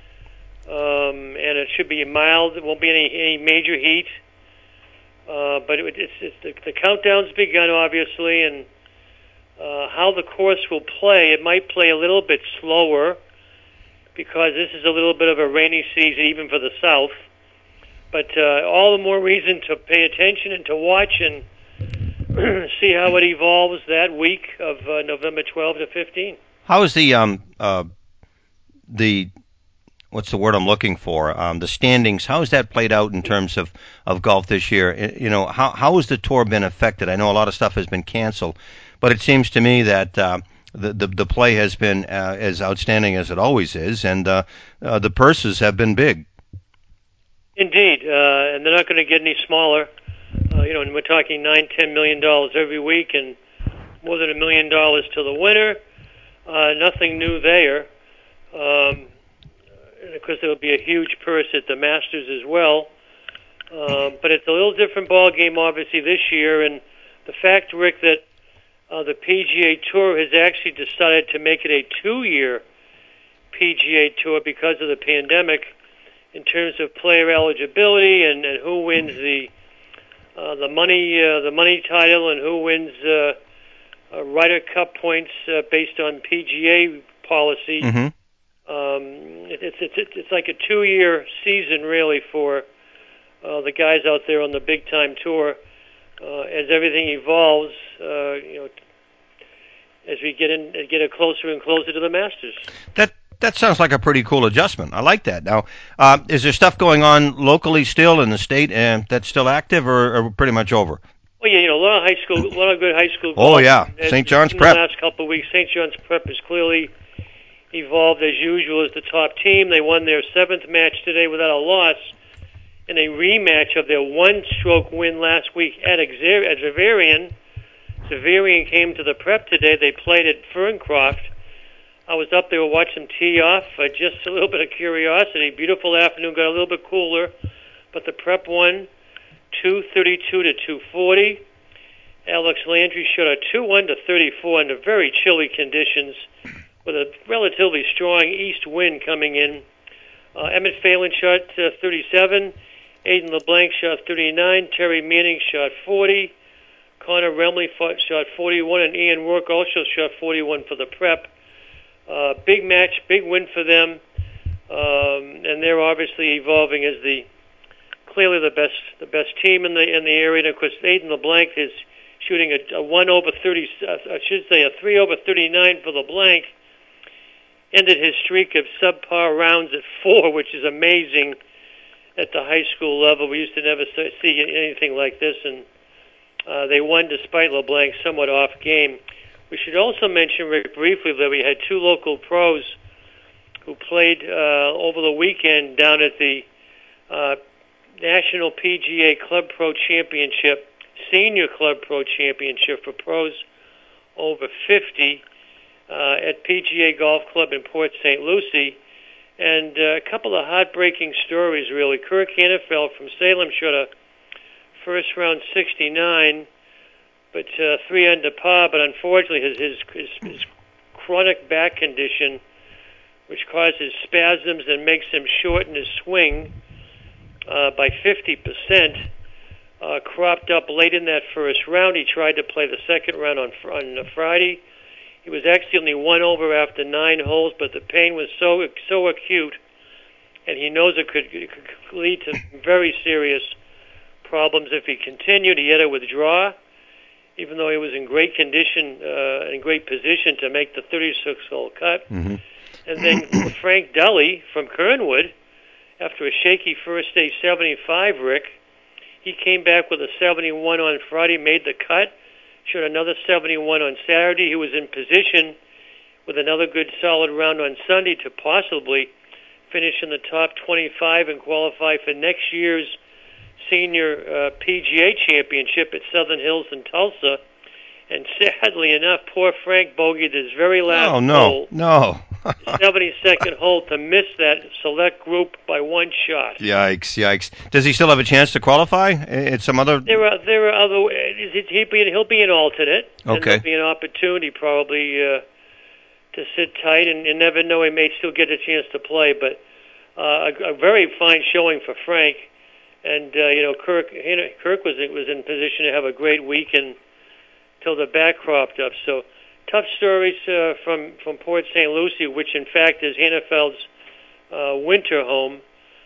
um, and it should be mild. There won't be any any major heat. Uh, but it, it's, it's the, the countdown's begun, obviously, and uh, how the course will play, it might play a little bit slower because this is a little bit of a rainy season, even for the South. But uh, all the more reason to pay attention and to watch and see how it evolves that week of uh, November twelfth to fifteenth. How is the um uh the what's the word I'm looking for? Um, the standings. How has that played out in terms of, of golf this year? You know, how how has the tour been affected? I know a lot of stuff has been canceled, but it seems to me that uh, the, the the play has been uh, as outstanding as it always is, and uh, uh, the purses have been big. Indeed, uh, and they're not going to get any smaller. Uh, you know, and we're talking nine, ten million dollars every week, and more than a million dollars to the winner. Uh, nothing new there. Um, And of course, there will be a huge purse at the Masters as well. Uh, but it's a little different ball game, obviously, this year. And the fact, Rick, that uh, the P G A Tour has actually decided to make it a two-year P G A Tour because of the pandemic in terms of player eligibility and, and who wins the uh, the money uh, the money title and who wins uh, uh, Ryder Cup points uh, based on P G A policy. Mm-hmm. Um, it, it's it's it's like a two-year season really for uh, the guys out there on the big-time tour. Uh, as everything evolves, uh, you know, as we get in, get it closer and closer to the Masters. That that sounds like a pretty cool adjustment. I like that. Now, uh, is there stuff going on locally still in the state, and that's still active, or, or pretty much over? Well, yeah, you know, a lot of high school, a lot of good high school. Oh golf. yeah, Saint John's in Prep. The last couple of weeks, Saint John's Prep has clearly evolved as usual as the top team. They won their seventh match today without a loss in a rematch of their one-stroke win last week at Xaverian. Xaverian came to the Prep today. They played at Ferncroft. I was up there watching them tee off. Uh, just a little bit of curiosity. Beautiful afternoon. Got a little bit cooler, but the Prep won two thirty-two to two forty. Alex Landry shot a two one to thirty-four under very chilly conditions, with a relatively strong east wind coming in. Uh, Emmett Phelan shot uh, thirty-seven. Aidan LeBlanc shot thirty-nine. Terry Manning shot forty. Connor Remley fought, shot forty-one, and Ian Rourke also shot forty-one for the Prep. Uh, big match, big win for them, um, and they're obviously evolving as the clearly the best the best team in the in the area. And of course, Aidan LeBlanc is shooting a, a one over thirty. Uh, I should say a three over thirty-nine for LeBlanc. Ended his streak of subpar rounds at four, which is amazing at the high school level. We used to never see anything like this, and uh, they won despite LeBlanc's somewhat off game. We should also mention, Rick, briefly that we had two local pros who played uh, over the weekend down at the uh, National P G A Club Pro Championship, Senior Club Pro Championship for pros over fifty uh, at P G A Golf Club in Port Saint Lucie. And uh, a couple of heartbreaking stories, really. Kirk Hannafeld from Salem shot a first-round sixty-nine, but uh, three under par. But unfortunately, his, his his his chronic back condition, which causes spasms and makes him shorten his swing uh, by fifty percent, uh, cropped up late in that first round. He tried to play the second round on on Friday. He was actually only one over after nine holes, but the pain was so so acute, and he knows it could, it could lead to very serious problems if he continued. He had to withdraw, even though he was in great condition uh, and great position to make the thirty-six hole cut. Mm-hmm. And then Frank Dully from Kernwood, after a shaky first day seventy-five, Rick, he came back with a seventy-one on Friday, made the cut. Shot another seventy-one on Saturday. He was in position with another good solid round on Sunday to possibly finish in the top twenty-five and qualify for next year's senior uh, P G A championship at Southern Hills in Tulsa. And sadly enough, poor Frank bogeyed his very last oh, no, hole. no. seventy-second hole to miss that select group by one shot. Yikes, yikes. Does he still have a chance to qualify at some other... There are there are other ways. He'll be, he'll be an alternate. Okay. And there'll be an opportunity probably uh, to sit tight, and you never know, he may still get a chance to play. But uh, a, a very fine showing for Frank. And, uh, you know, Kirk Kirk was, was in position to have a great weekend until the back cropped up. So... Tough stories uh, from, from Port Saint Lucie, which in fact is Hannafeld's uh, winter home.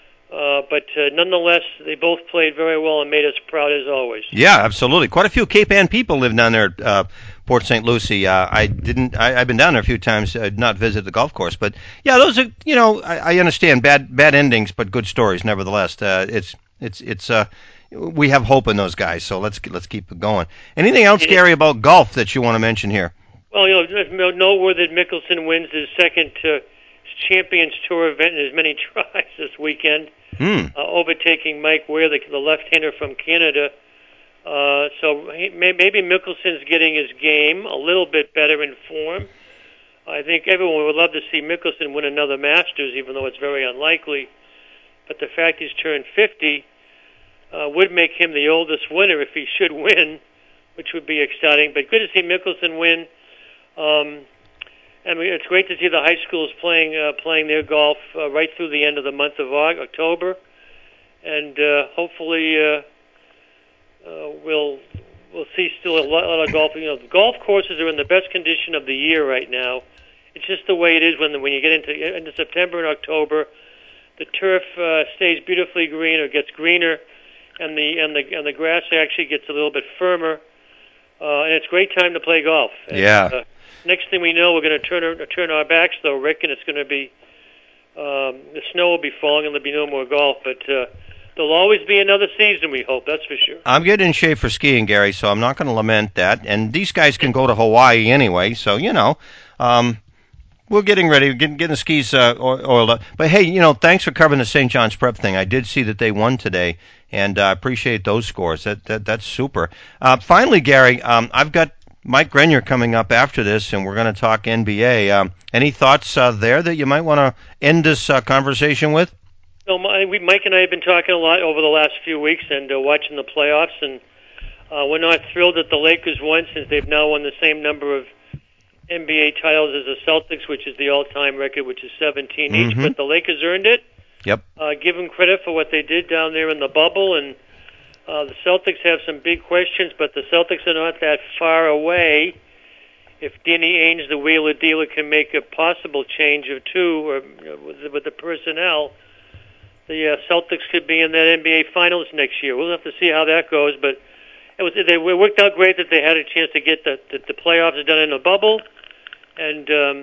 Uh, but uh, nonetheless, they both played very well and made us proud as always. Yeah, absolutely. Quite a few Cape Ann people live down there at uh, Port Saint Lucie. Uh, I didn't. I, I've been down there a few times. Uh, not visit the golf course, but yeah, those are. You know, I, I understand bad bad endings, but good stories nevertheless. Uh, it's it's it's. Uh, we have hope in those guys, so let's let's keep it going. Anything else, Gary, about golf that you want to mention here? Well, you know, noteworthy that Mickelson wins his second uh, Champions Tour event in as many tries this weekend, hmm. uh, overtaking Mike Ware, the, the left-hander from Canada. Uh, so he, maybe Mickelson's getting his game a little bit better in form. I think everyone would love to see Mickelson win another Masters, even though it's very unlikely. But the fact he's turned fifty uh, would make him the oldest winner if he should win, which would be exciting. But good to see Mickelson win. Um, I mean, it's great to see the high schools playing uh, playing their golf uh, right through the end of the month of October, and uh, hopefully uh, uh, we'll we'll see still a lot, a lot of golf. You know, the golf courses are in the best condition of the year right now. It's just the way it is when when you get into into September and October, the turf uh, stays beautifully green or gets greener, and the and the and the grass actually gets a little bit firmer, uh, and it's a great time to play golf. And, yeah. Uh, next thing we know, we're going to turn our, turn our backs though, Rick, and it's going to be um, the snow will be falling and there'll be no more golf, but. Uh, There'll always be another season, we hope, that's for sure. I'm getting in shape for skiing, Gary, so I'm not going to lament that. And these guys can go to Hawaii anyway, so, you know, um, we're getting ready, getting, getting the skis uh, oiled up. But, hey, you know, thanks for covering the Saint John's Prep thing. I did see that they won today, and I uh, appreciate those scores. That, that That's super. Uh, finally, Gary, um, I've got Mike Grenier coming up after this, and we're going to talk N B A. Um, any thoughts uh, there that you might want to end this uh, conversation with? So my, we, Mike and I have been talking a lot over the last few weeks and uh, watching the playoffs, and uh, we're not thrilled that the Lakers won since they've now won the same number of N B A titles as the Celtics, which is the all-time record, which is seventeen mm-hmm. each. But the Lakers earned it. Yep. Uh, give them credit for what they did down there in the bubble, and uh, the Celtics have some big questions, but the Celtics are not that far away. If Danny Ainge, the wheeler dealer, can make a possible change or two or, you know, with, with the personnel, the uh, Celtics could be in that N B A Finals next year. We'll have to see how that goes, but it was they it worked out great that they had a chance to get the the, the playoffs done in a bubble, and um,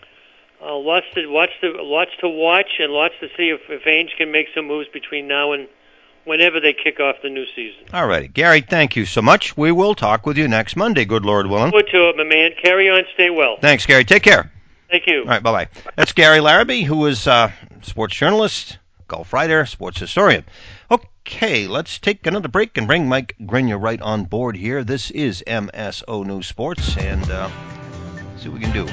uh, lots to watch to lots to watch and lots to see if, if Ainge can make some moves between now and whenever they kick off the new season. All righty, Gary, thank you so much. We will talk with you next Monday. Good Lord willing. Good to it, my man. Carry on, stay well. Thanks, Gary. Take care. Thank you. All right, bye bye. That's Gary Larrabee, who is a sports journalist, golf writer, sports historian. Okay, let's take another break and bring Mike Grenier right on board here. This is M S O News Sports, and uh, see what we can do.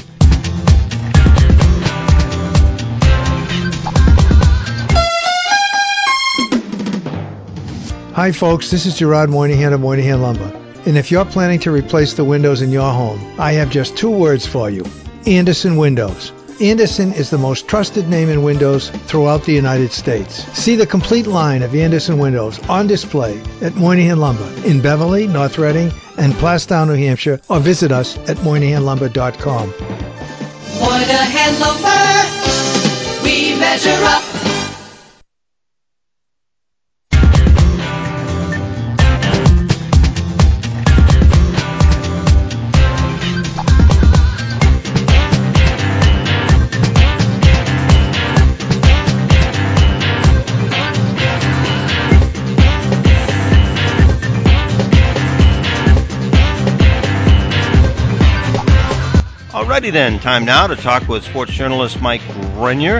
Hi, folks. This is Gerard Moynihan of Moynihan Lumber. And if you're planning to replace the windows in your home, I have just two words for you: Andersen Windows. Andersen is the most trusted name in windows throughout the United States. See the complete line of Andersen windows on display at Moynihan Lumber in Beverly, North Reading, and Plastown, New Hampshire, or visit us at moynihan lumber dot com. Moynihan Lumber, we measure up. Alrighty then, time now to talk with sports journalist Mike Grenier.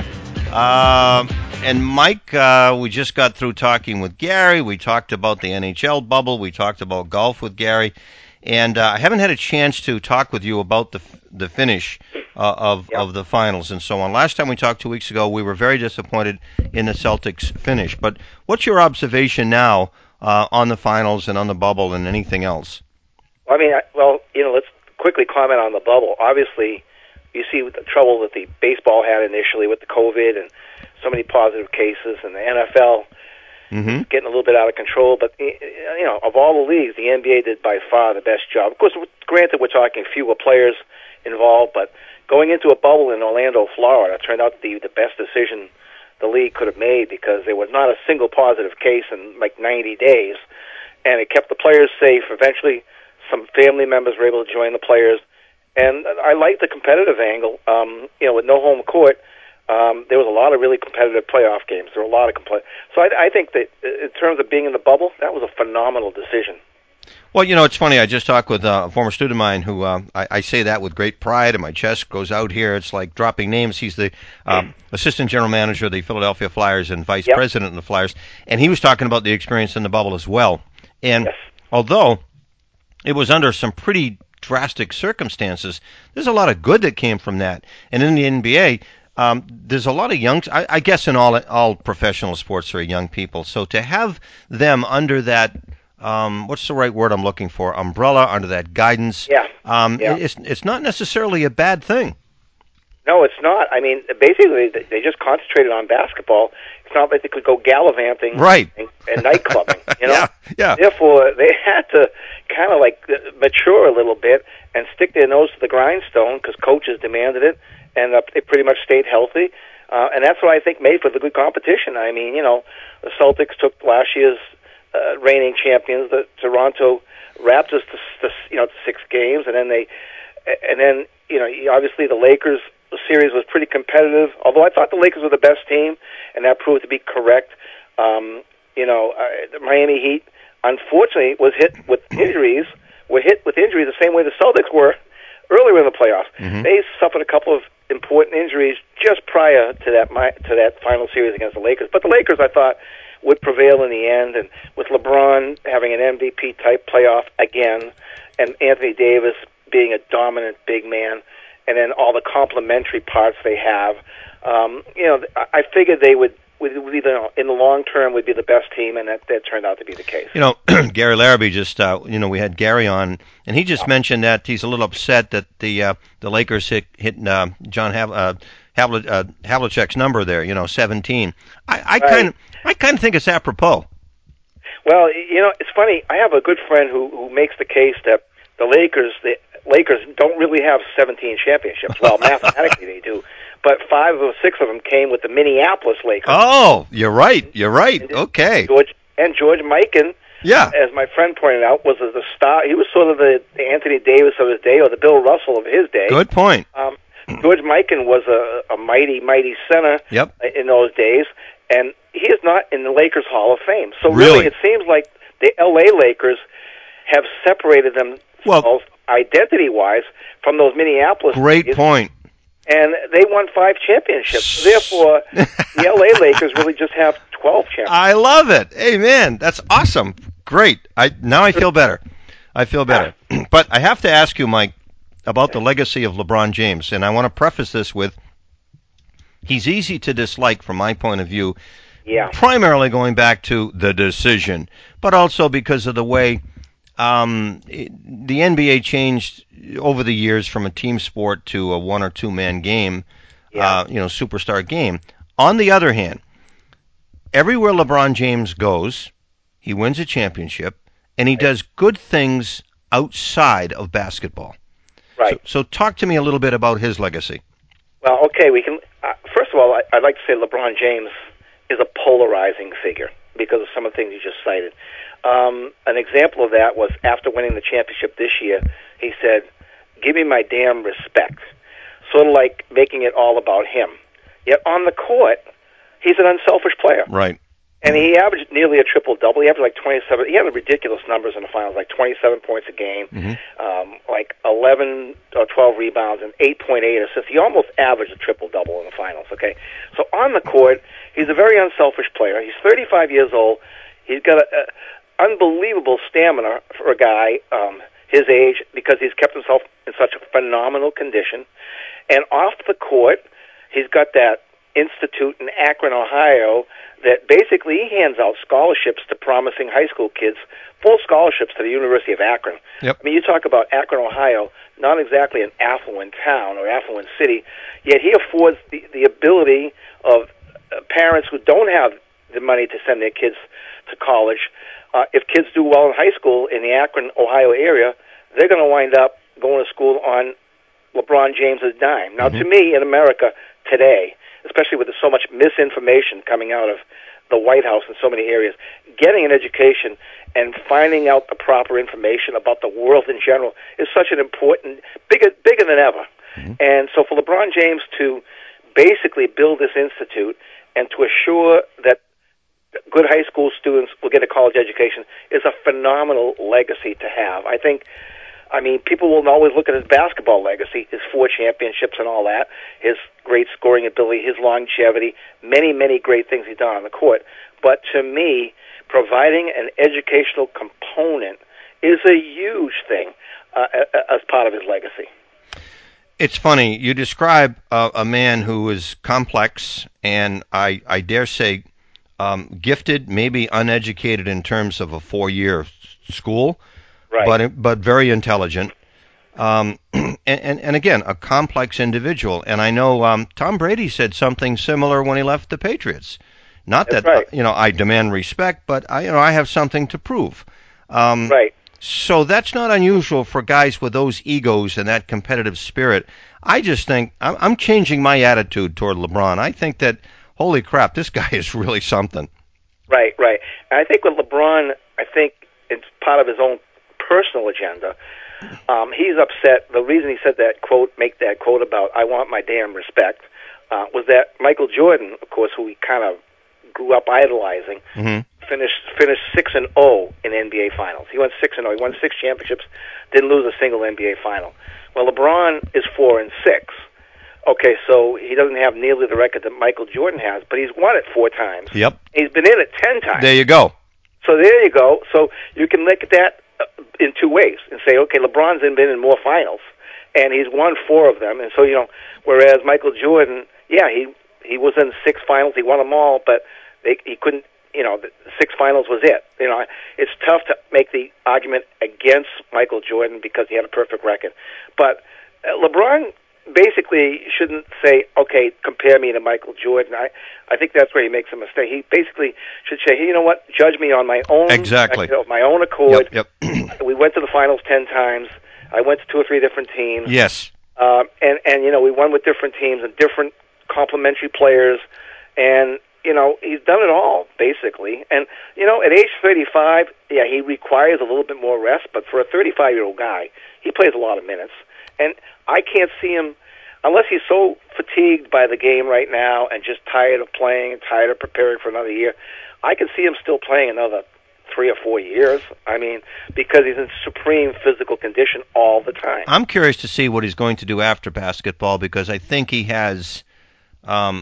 Uh, and Mike, uh, we just got through talking with Gary. We talked about the N H L bubble. We talked about golf with Gary. And uh, I haven't had a chance to talk with you about the the finish uh, of, yep. of the finals and so on. Last time we talked two weeks ago, we were very disappointed in the Celtics finish. But what's your observation now uh, on the finals and on the bubble and anything else? I mean, I, well, you know, let's quickly comment on the bubble. Obviously, you see the trouble that the baseball had initially with the COVID and so many positive cases, and the N F L mm-hmm. getting a little bit out of control. But, you know, of all the leagues, the N B A did by far the best job. Of course, granted, we're talking fewer players involved, but going into a bubble in Orlando, Florida, turned out to be the best decision the league could have made, because there was not a single positive case in like ninety days, and it kept the players safe. Eventually, some family members were able to join the players, and I like the competitive angle. Um, you know, with no home court, um, there was a lot of really competitive playoff games. There were a lot of compl- So I, I think that in terms of being in the bubble, that was a phenomenal decision. Well, you know, it's funny. I just talked with uh, a former student of mine who uh, I, I say that with great pride, and my chest goes out here. It's like dropping names. He's the um, assistant general manager of the Philadelphia Flyers and vice yep. president of the Flyers, and he was talking about the experience in the bubble as well. And yes. although it was under some pretty drastic circumstances, there's a lot of good that came from that. And in the N B A, um, there's a lot of young, I, I guess in all all professional sports there are young people. So to have them under that, um, what's the right word I'm looking for, umbrella, under that guidance, yeah. Um, yeah. it's it's not necessarily a bad thing. No, it's not. I mean, basically, they they just concentrated on basketball. It's not like they could go gallivanting right. and, and night clubbing, you know? yeah, yeah. Therefore, they had to kind of like mature a little bit and stick their nose to the grindstone because coaches demanded it, and uh, they pretty much stayed healthy. Uh, and that's what I think made for the good competition. I mean, you know, the Celtics took last year's uh, reigning champions, the Toronto Raptors, to, to you know to six games, and then they, and then you know, obviously the Lakers. The series was pretty competitive, although I thought the Lakers were the best team, and that proved to be correct. Um, you know, uh, the Miami Heat, unfortunately, was hit with injuries, were hit with injuries the same way the Celtics were earlier in the playoffs. Mm-hmm. They suffered a couple of important injuries just prior to that to that final series against the Lakers. But the Lakers, I thought, would prevail in the end, and with LeBron having an M V P-type playoff again, and Anthony Davis being a dominant big man, and then all the complementary parts they have. Um, you know, I figured they would, would, would either, in the long term, would be the best team, and that, that turned out to be the case. You know, Gary Larrabee just, uh, you know, we had Gary on, and he just yeah. mentioned that he's a little upset that the uh, the Lakers hit, hit uh, John Hav- uh, Havli- uh, Havlicek's number there, you know, seventeen. I, I right. kind of I kind of think it's apropos. Well, you know, it's funny. I have a good friend who, who makes the case that the Lakers, the Lakers don't really have seventeen championships. Well, mathematically they do, but five or six of them came with the Minneapolis Lakers. Oh, you're right. You're right. Okay. George and George Mikan, yeah, as my friend pointed out, was the star. He was sort of the, the Anthony Davis of his day, or the Bill Russell of his day. Good point. Um, George Mikan was a, a mighty, mighty center yep. in those days, and he is not in the Lakers Hall of Fame. So really, really? it seems like the L A Lakers have separated themselves well, identity-wise from those Minneapolis Great teams, point. and they won five championships. Therefore, the L A Lakers really just have twelve championships. I love it. Amen. That's awesome. Great. I now I feel better. I feel better. But I have to ask you, Mike, about the legacy of LeBron James, and I want to preface this with he's easy to dislike from my point of view, yeah. primarily going back to the decision, but also because of the way um, it, the N B A changed over the years from a team sport to a one or two man game, yeah. uh, you know, superstar game. On the other hand, everywhere LeBron James goes, he wins a championship, and he right. does good things outside of basketball. Right. So, so talk to me a little bit about his legacy. Well, okay, we can. Uh, first of all, I, I'd like to say LeBron James is a polarizing figure because of some of the things you just cited. Um, an example of that was after winning the championship this year, he said, "Give me my damn respect," sort of like making it all about him. Yet on the court, he's an unselfish player. Right. And he averaged nearly a triple-double. He averaged like twenty-seven. He had ridiculous numbers in the finals, like twenty-seven points a game, mm-hmm. um, like eleven or twelve rebounds, and eight point eight assists. He almost averaged a triple-double in the finals, okay? So on the court, he's a very unselfish player. He's thirty-five years old. He's got an unbelievable stamina for a guy um, his age because he's kept himself in such a phenomenal condition. And off the court, he's got that institute in Akron, Ohio, that basically he hands out scholarships to promising high school kids, full scholarships to the University of Akron. Yep. I mean, you talk about Akron, Ohio, not exactly an affluent town or affluent city, yet he affords the, the ability of uh, parents who don't have the money to send their kids to college. Uh, if kids do well in high school in the Akron, Ohio area, they're going to wind up going to school on LeBron James's dime. Now, mm-hmm. to me, in America today, especially with so much misinformation coming out of the White House in so many areas, getting an education and finding out the proper information about the world in general is such an important, bigger, bigger than ever. Mm-hmm. And so for LeBron James to basically build this institute and to assure that good high school students will get a college education is a phenomenal legacy to have. I think I mean, people will always look at his basketball legacy, his four championships and all that, his great scoring ability, his longevity, many, many great things he's done on the court. But to me, providing an educational component is a huge thing uh, as part of his legacy. It's funny. You describe uh, a man who is complex and I, I dare say um, gifted, maybe uneducated in terms of a four-year school. Right. But but very intelligent, Um, and, and, and again, a complex individual. And I know um, Tom Brady said something similar when he left the Patriots. Not That's that right. uh, you know I demand respect, but I you know I have something to prove. Um, right. So that's not unusual for guys with those egos and that competitive spirit. I just think I'm, I'm changing my attitude toward LeBron. I think that holy crap, this guy is really something. Right, right. And I think with LeBron, I think it's part of his own personal agenda. Um, he's upset. The reason he said that quote, make that quote about "I want my damn respect," uh, was that Michael Jordan, of course, who he kind of grew up idolizing, mm-hmm. finished finished six and zero in N B A finals. He went six and zero. He won six championships, didn't lose a single N B A final. Well, LeBron is four and six. Okay, so he doesn't have nearly the record that Michael Jordan has, but he's won it four times. Yep. He's been in it ten times. There you go. So there you go. So you can look at that in two ways and say, okay, LeBron's been in more finals, and he's won four of them. And so, you know, whereas Michael Jordan, yeah, he he was in six finals, he won them all, but they, he couldn't, you know, the six finals was it. You know, it's tough to make the argument against Michael Jordan because he had a perfect record. But uh, LeBron basically shouldn't say, okay, compare me to Michael Jordan. I, I think that's where he makes a mistake. He basically should say, hey, you know what, judge me on my own, exactly. of my own accord. Yep, yep. We went to the finals ten times. I went to two or three different teams. Yes. Uh, and, and, you know, we won with different teams and different complementary players. And, you know, he's done it all, basically. And, you know, at age thirty-five, yeah, he requires a little bit more rest. But for a thirty-five-year-old guy, he plays a lot of minutes. And I can't see him, unless he's so fatigued by the game right now and just tired of playing and tired of preparing for another year, I can see him still playing another three or four years. I mean, because he's in supreme physical condition all the time. I'm curious to see what he's going to do after basketball, because I think he has, um,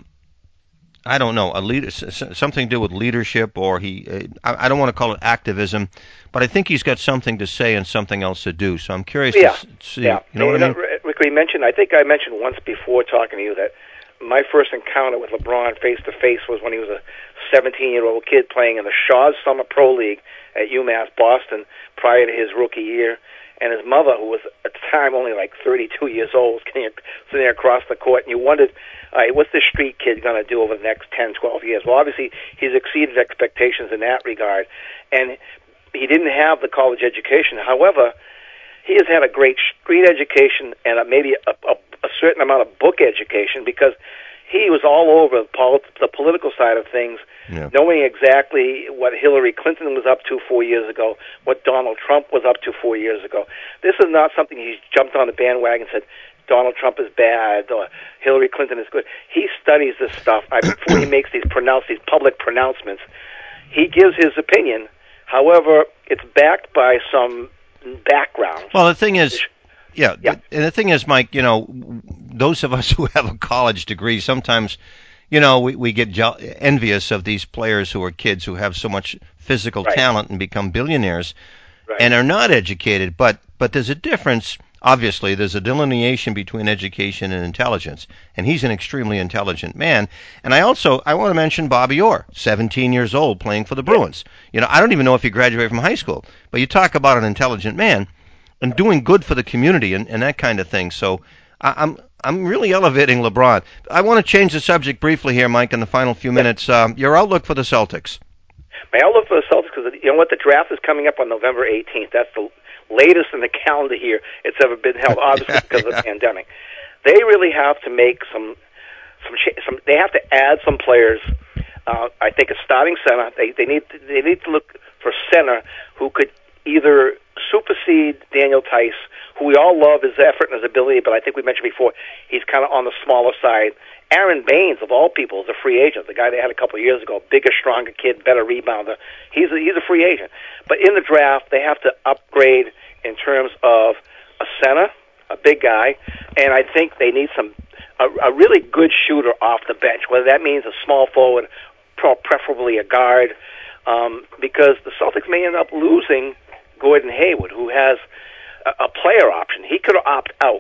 I don't know, a leader, something to do with leadership, or he, I don't want to call it activism, but I think he's got something to say and something else to do. So I'm curious yeah. to see. Yeah. You know you what know, I mean? Rick, we mentioned, I think I mentioned once before talking to you that my first encounter with LeBron face-to-face was when he was a seventeen-year-old kid playing in the Shaw's Summer Pro League at UMass Boston prior to his rookie year. And his mother, who was at the time only like thirty-two years old, was sitting there across the court, and you wondered, all right, what's this street kid going to do over the next ten, twelve years? Well, obviously, he's exceeded expectations in that regard, and he didn't have the college education. However, he has had a great street education and a, maybe a, a, a certain amount of book education, because he was all over the, pol- the political side of things, yeah. knowing exactly what Hillary Clinton was up to four years ago, what Donald Trump was up to four years ago. This is not something he's jumped on the bandwagon and said, Donald Trump is bad or Hillary Clinton is good. He studies this stuff I, before he makes these pronounce these public pronouncements. He gives his opinion. However, it's backed by some background. Well, the thing is, yeah, yeah. and the thing is, Mike, you know, those of us who have a college degree, sometimes, you know, we, we get jo- envious of these players who are kids who have so much physical right. talent and become billionaires right. and are not educated. But but there's a difference. Obviously, there's a delineation between education and intelligence, and he's an extremely intelligent man. And I also I want to mention Bobby Orr, seventeen years old, playing for the Bruins. You know, I don't even know if he graduated from high school, but you talk about an intelligent man and doing good for the community and, and that kind of thing. So I, I'm I'm really elevating LeBron. I want to change the subject briefly here, Mike, in the final few minutes. Um, your outlook for the Celtics. My outlook for the Celtics, because you know what, the draft is coming up on November eighteenth. That's the latest in the calendar year it's ever been held, obviously because of the pandemic. They really have to make some, some, some. They have to add some players. Uh, I think a starting center. They they need to, they need to look for center who could either supersede Daniel Tice, who we all love his effort and his ability, but I think we mentioned before he's kind of on the smaller side. Aaron Baines, of all people, is a free agent. The guy they had a couple of years ago, bigger, stronger kid, better rebounder. He's a, he's a free agent. But in the draft, they have to upgrade in terms of a center, a big guy, and I think they need some a, a really good shooter off the bench, whether that means a small forward, preferably a guard, um, because the Celtics may end up losing Gordon Hayward, who has a, a player option. He could opt out.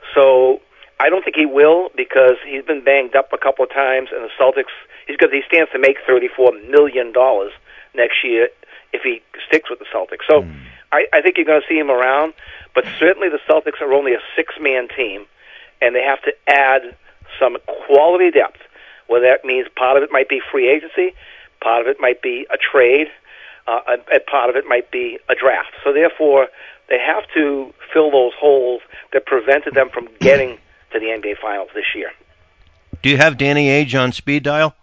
So I don't think he will, because he's been banged up a couple of times, and the Celtics, he's got, he stands to make thirty-four million dollars next year if he sticks with the Celtics. So mm. I, I think you're going to see him around, but certainly the Celtics are only a six-man team, and they have to add some quality depth. Whether that means part of it might be free agency, part of it might be a trade, uh, and, and part of it might be a draft. So therefore, they have to fill those holes that prevented them from getting to the N B A Finals this year. Do you have Danny Ainge on speed dial?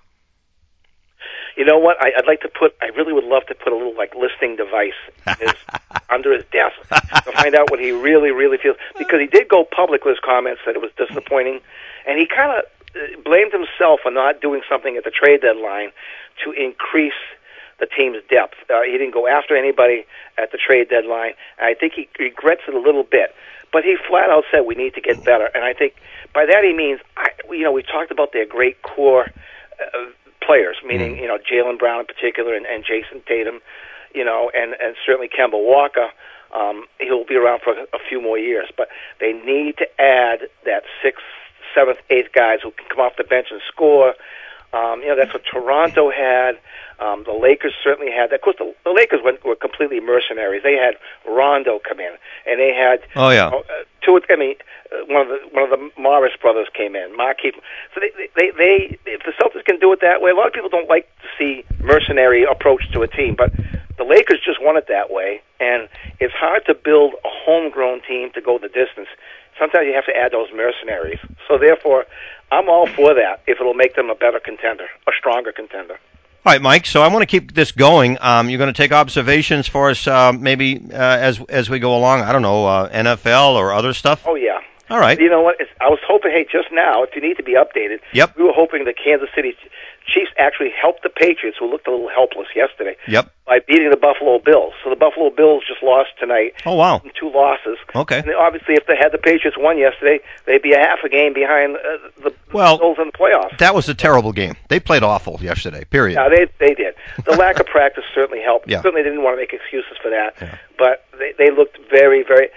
You know what? I, I'd like to put. I really would love to put a little like listening device in his, under his desk to find out what he really, really feels. Because he did go public with his comments that it was disappointing, and he kind of blamed himself for not doing something at the trade deadline to increase the team's depth. Uh, he didn't go after anybody at the trade deadline. And I think he regrets it a little bit. But he flat out said we need to get better, and I think by that he means, I, you know, we talked about their great core uh, players, meaning mm. you know Jaylen Brown in particular, and, and Jason Tatum, you know, and and certainly Kemba Walker. Um, he'll be around for a, a few more years, but they need to add that sixth, seventh, eighth guys who can come off the bench and score. Um, you know, that's what Toronto had. Um, the Lakers certainly had that. Of course, the, the Lakers went, were completely mercenaries. They had Rondo come in, and they had oh yeah, you know, uh, two. I mean, uh, one of the one of the Morris brothers came in, Markieff. So they, they they if the Celtics can do it that way, a lot of people don't like to see mercenary approach to a team, but the Lakers just want it that way, and it's hard to build a homegrown team to go the distance. Sometimes you have to add those mercenaries. So therefore, I'm all for that if it'll make them a better contender, a stronger contender. All right, Mike, so I want to keep this going. Um, you're going to take observations for us uh, maybe uh, as as we go along, I don't know, uh, N F L or other stuff? Oh, yeah. All right. You know what? It's, I was hoping, hey, just now, if you need to be updated, yep. we were hoping the Kansas City Chiefs actually helped the Patriots, who looked a little helpless yesterday, yep. by beating the Buffalo Bills. So the Buffalo Bills just lost tonight. Oh, wow. Two losses. Okay. And obviously, if they had the Patriots won yesterday, they'd be a half a game behind uh, the well, Bills in the playoffs. That was a terrible game. They played awful yesterday, period. Yeah, they they did. The lack of practice certainly helped. Yeah. Certainly they didn't want to make excuses for that. Yeah. But they, they looked very, very...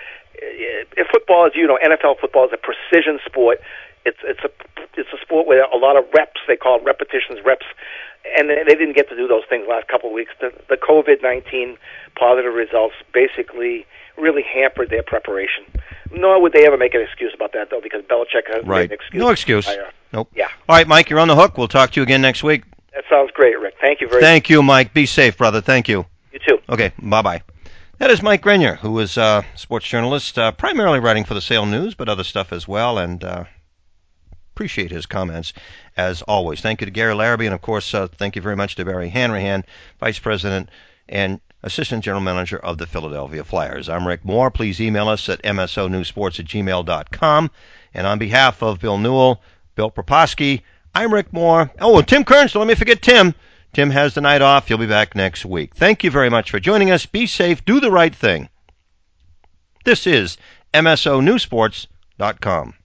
Uh, football, as you know, N F L football is a precision sport. It's it's a it's a sport with a lot of reps. They call it repetitions, reps, and they, they didn't get to do those things the last couple of weeks. The, the COVID nineteen positive results basically really hampered their preparation. Nor would they ever make an excuse about that, though, because Belichick has right. made an excuse. No excuse. Higher. Nope. Yeah. All right, Mike, you're on the hook. We'll talk to you again next week. That sounds great, Rick. Thank you very Thank much. Thank you, Mike. Be safe, brother. Thank you. You too. Okay, bye-bye. That is Mike Grenier, who is a sports journalist, uh, primarily writing for the Salem News, but other stuff as well, and uh, appreciate his comments, as always. Thank you to Gary Larrabee, and, of course, uh, thank you very much to Barry Hanrahan, Vice President and Assistant General Manager of the Philadelphia Flyers. I'm Rick Moore. Please email us at m s o news sports at gmail dot com. And on behalf of Bill Newell, Bill Proposki, I'm Rick Moore. Oh, and Tim Kearns, don't let me forget Tim. Tim has the night off. He'll be back next week. Thank you very much for joining us. Be safe. Do the right thing. This is M S O News Sports dot com.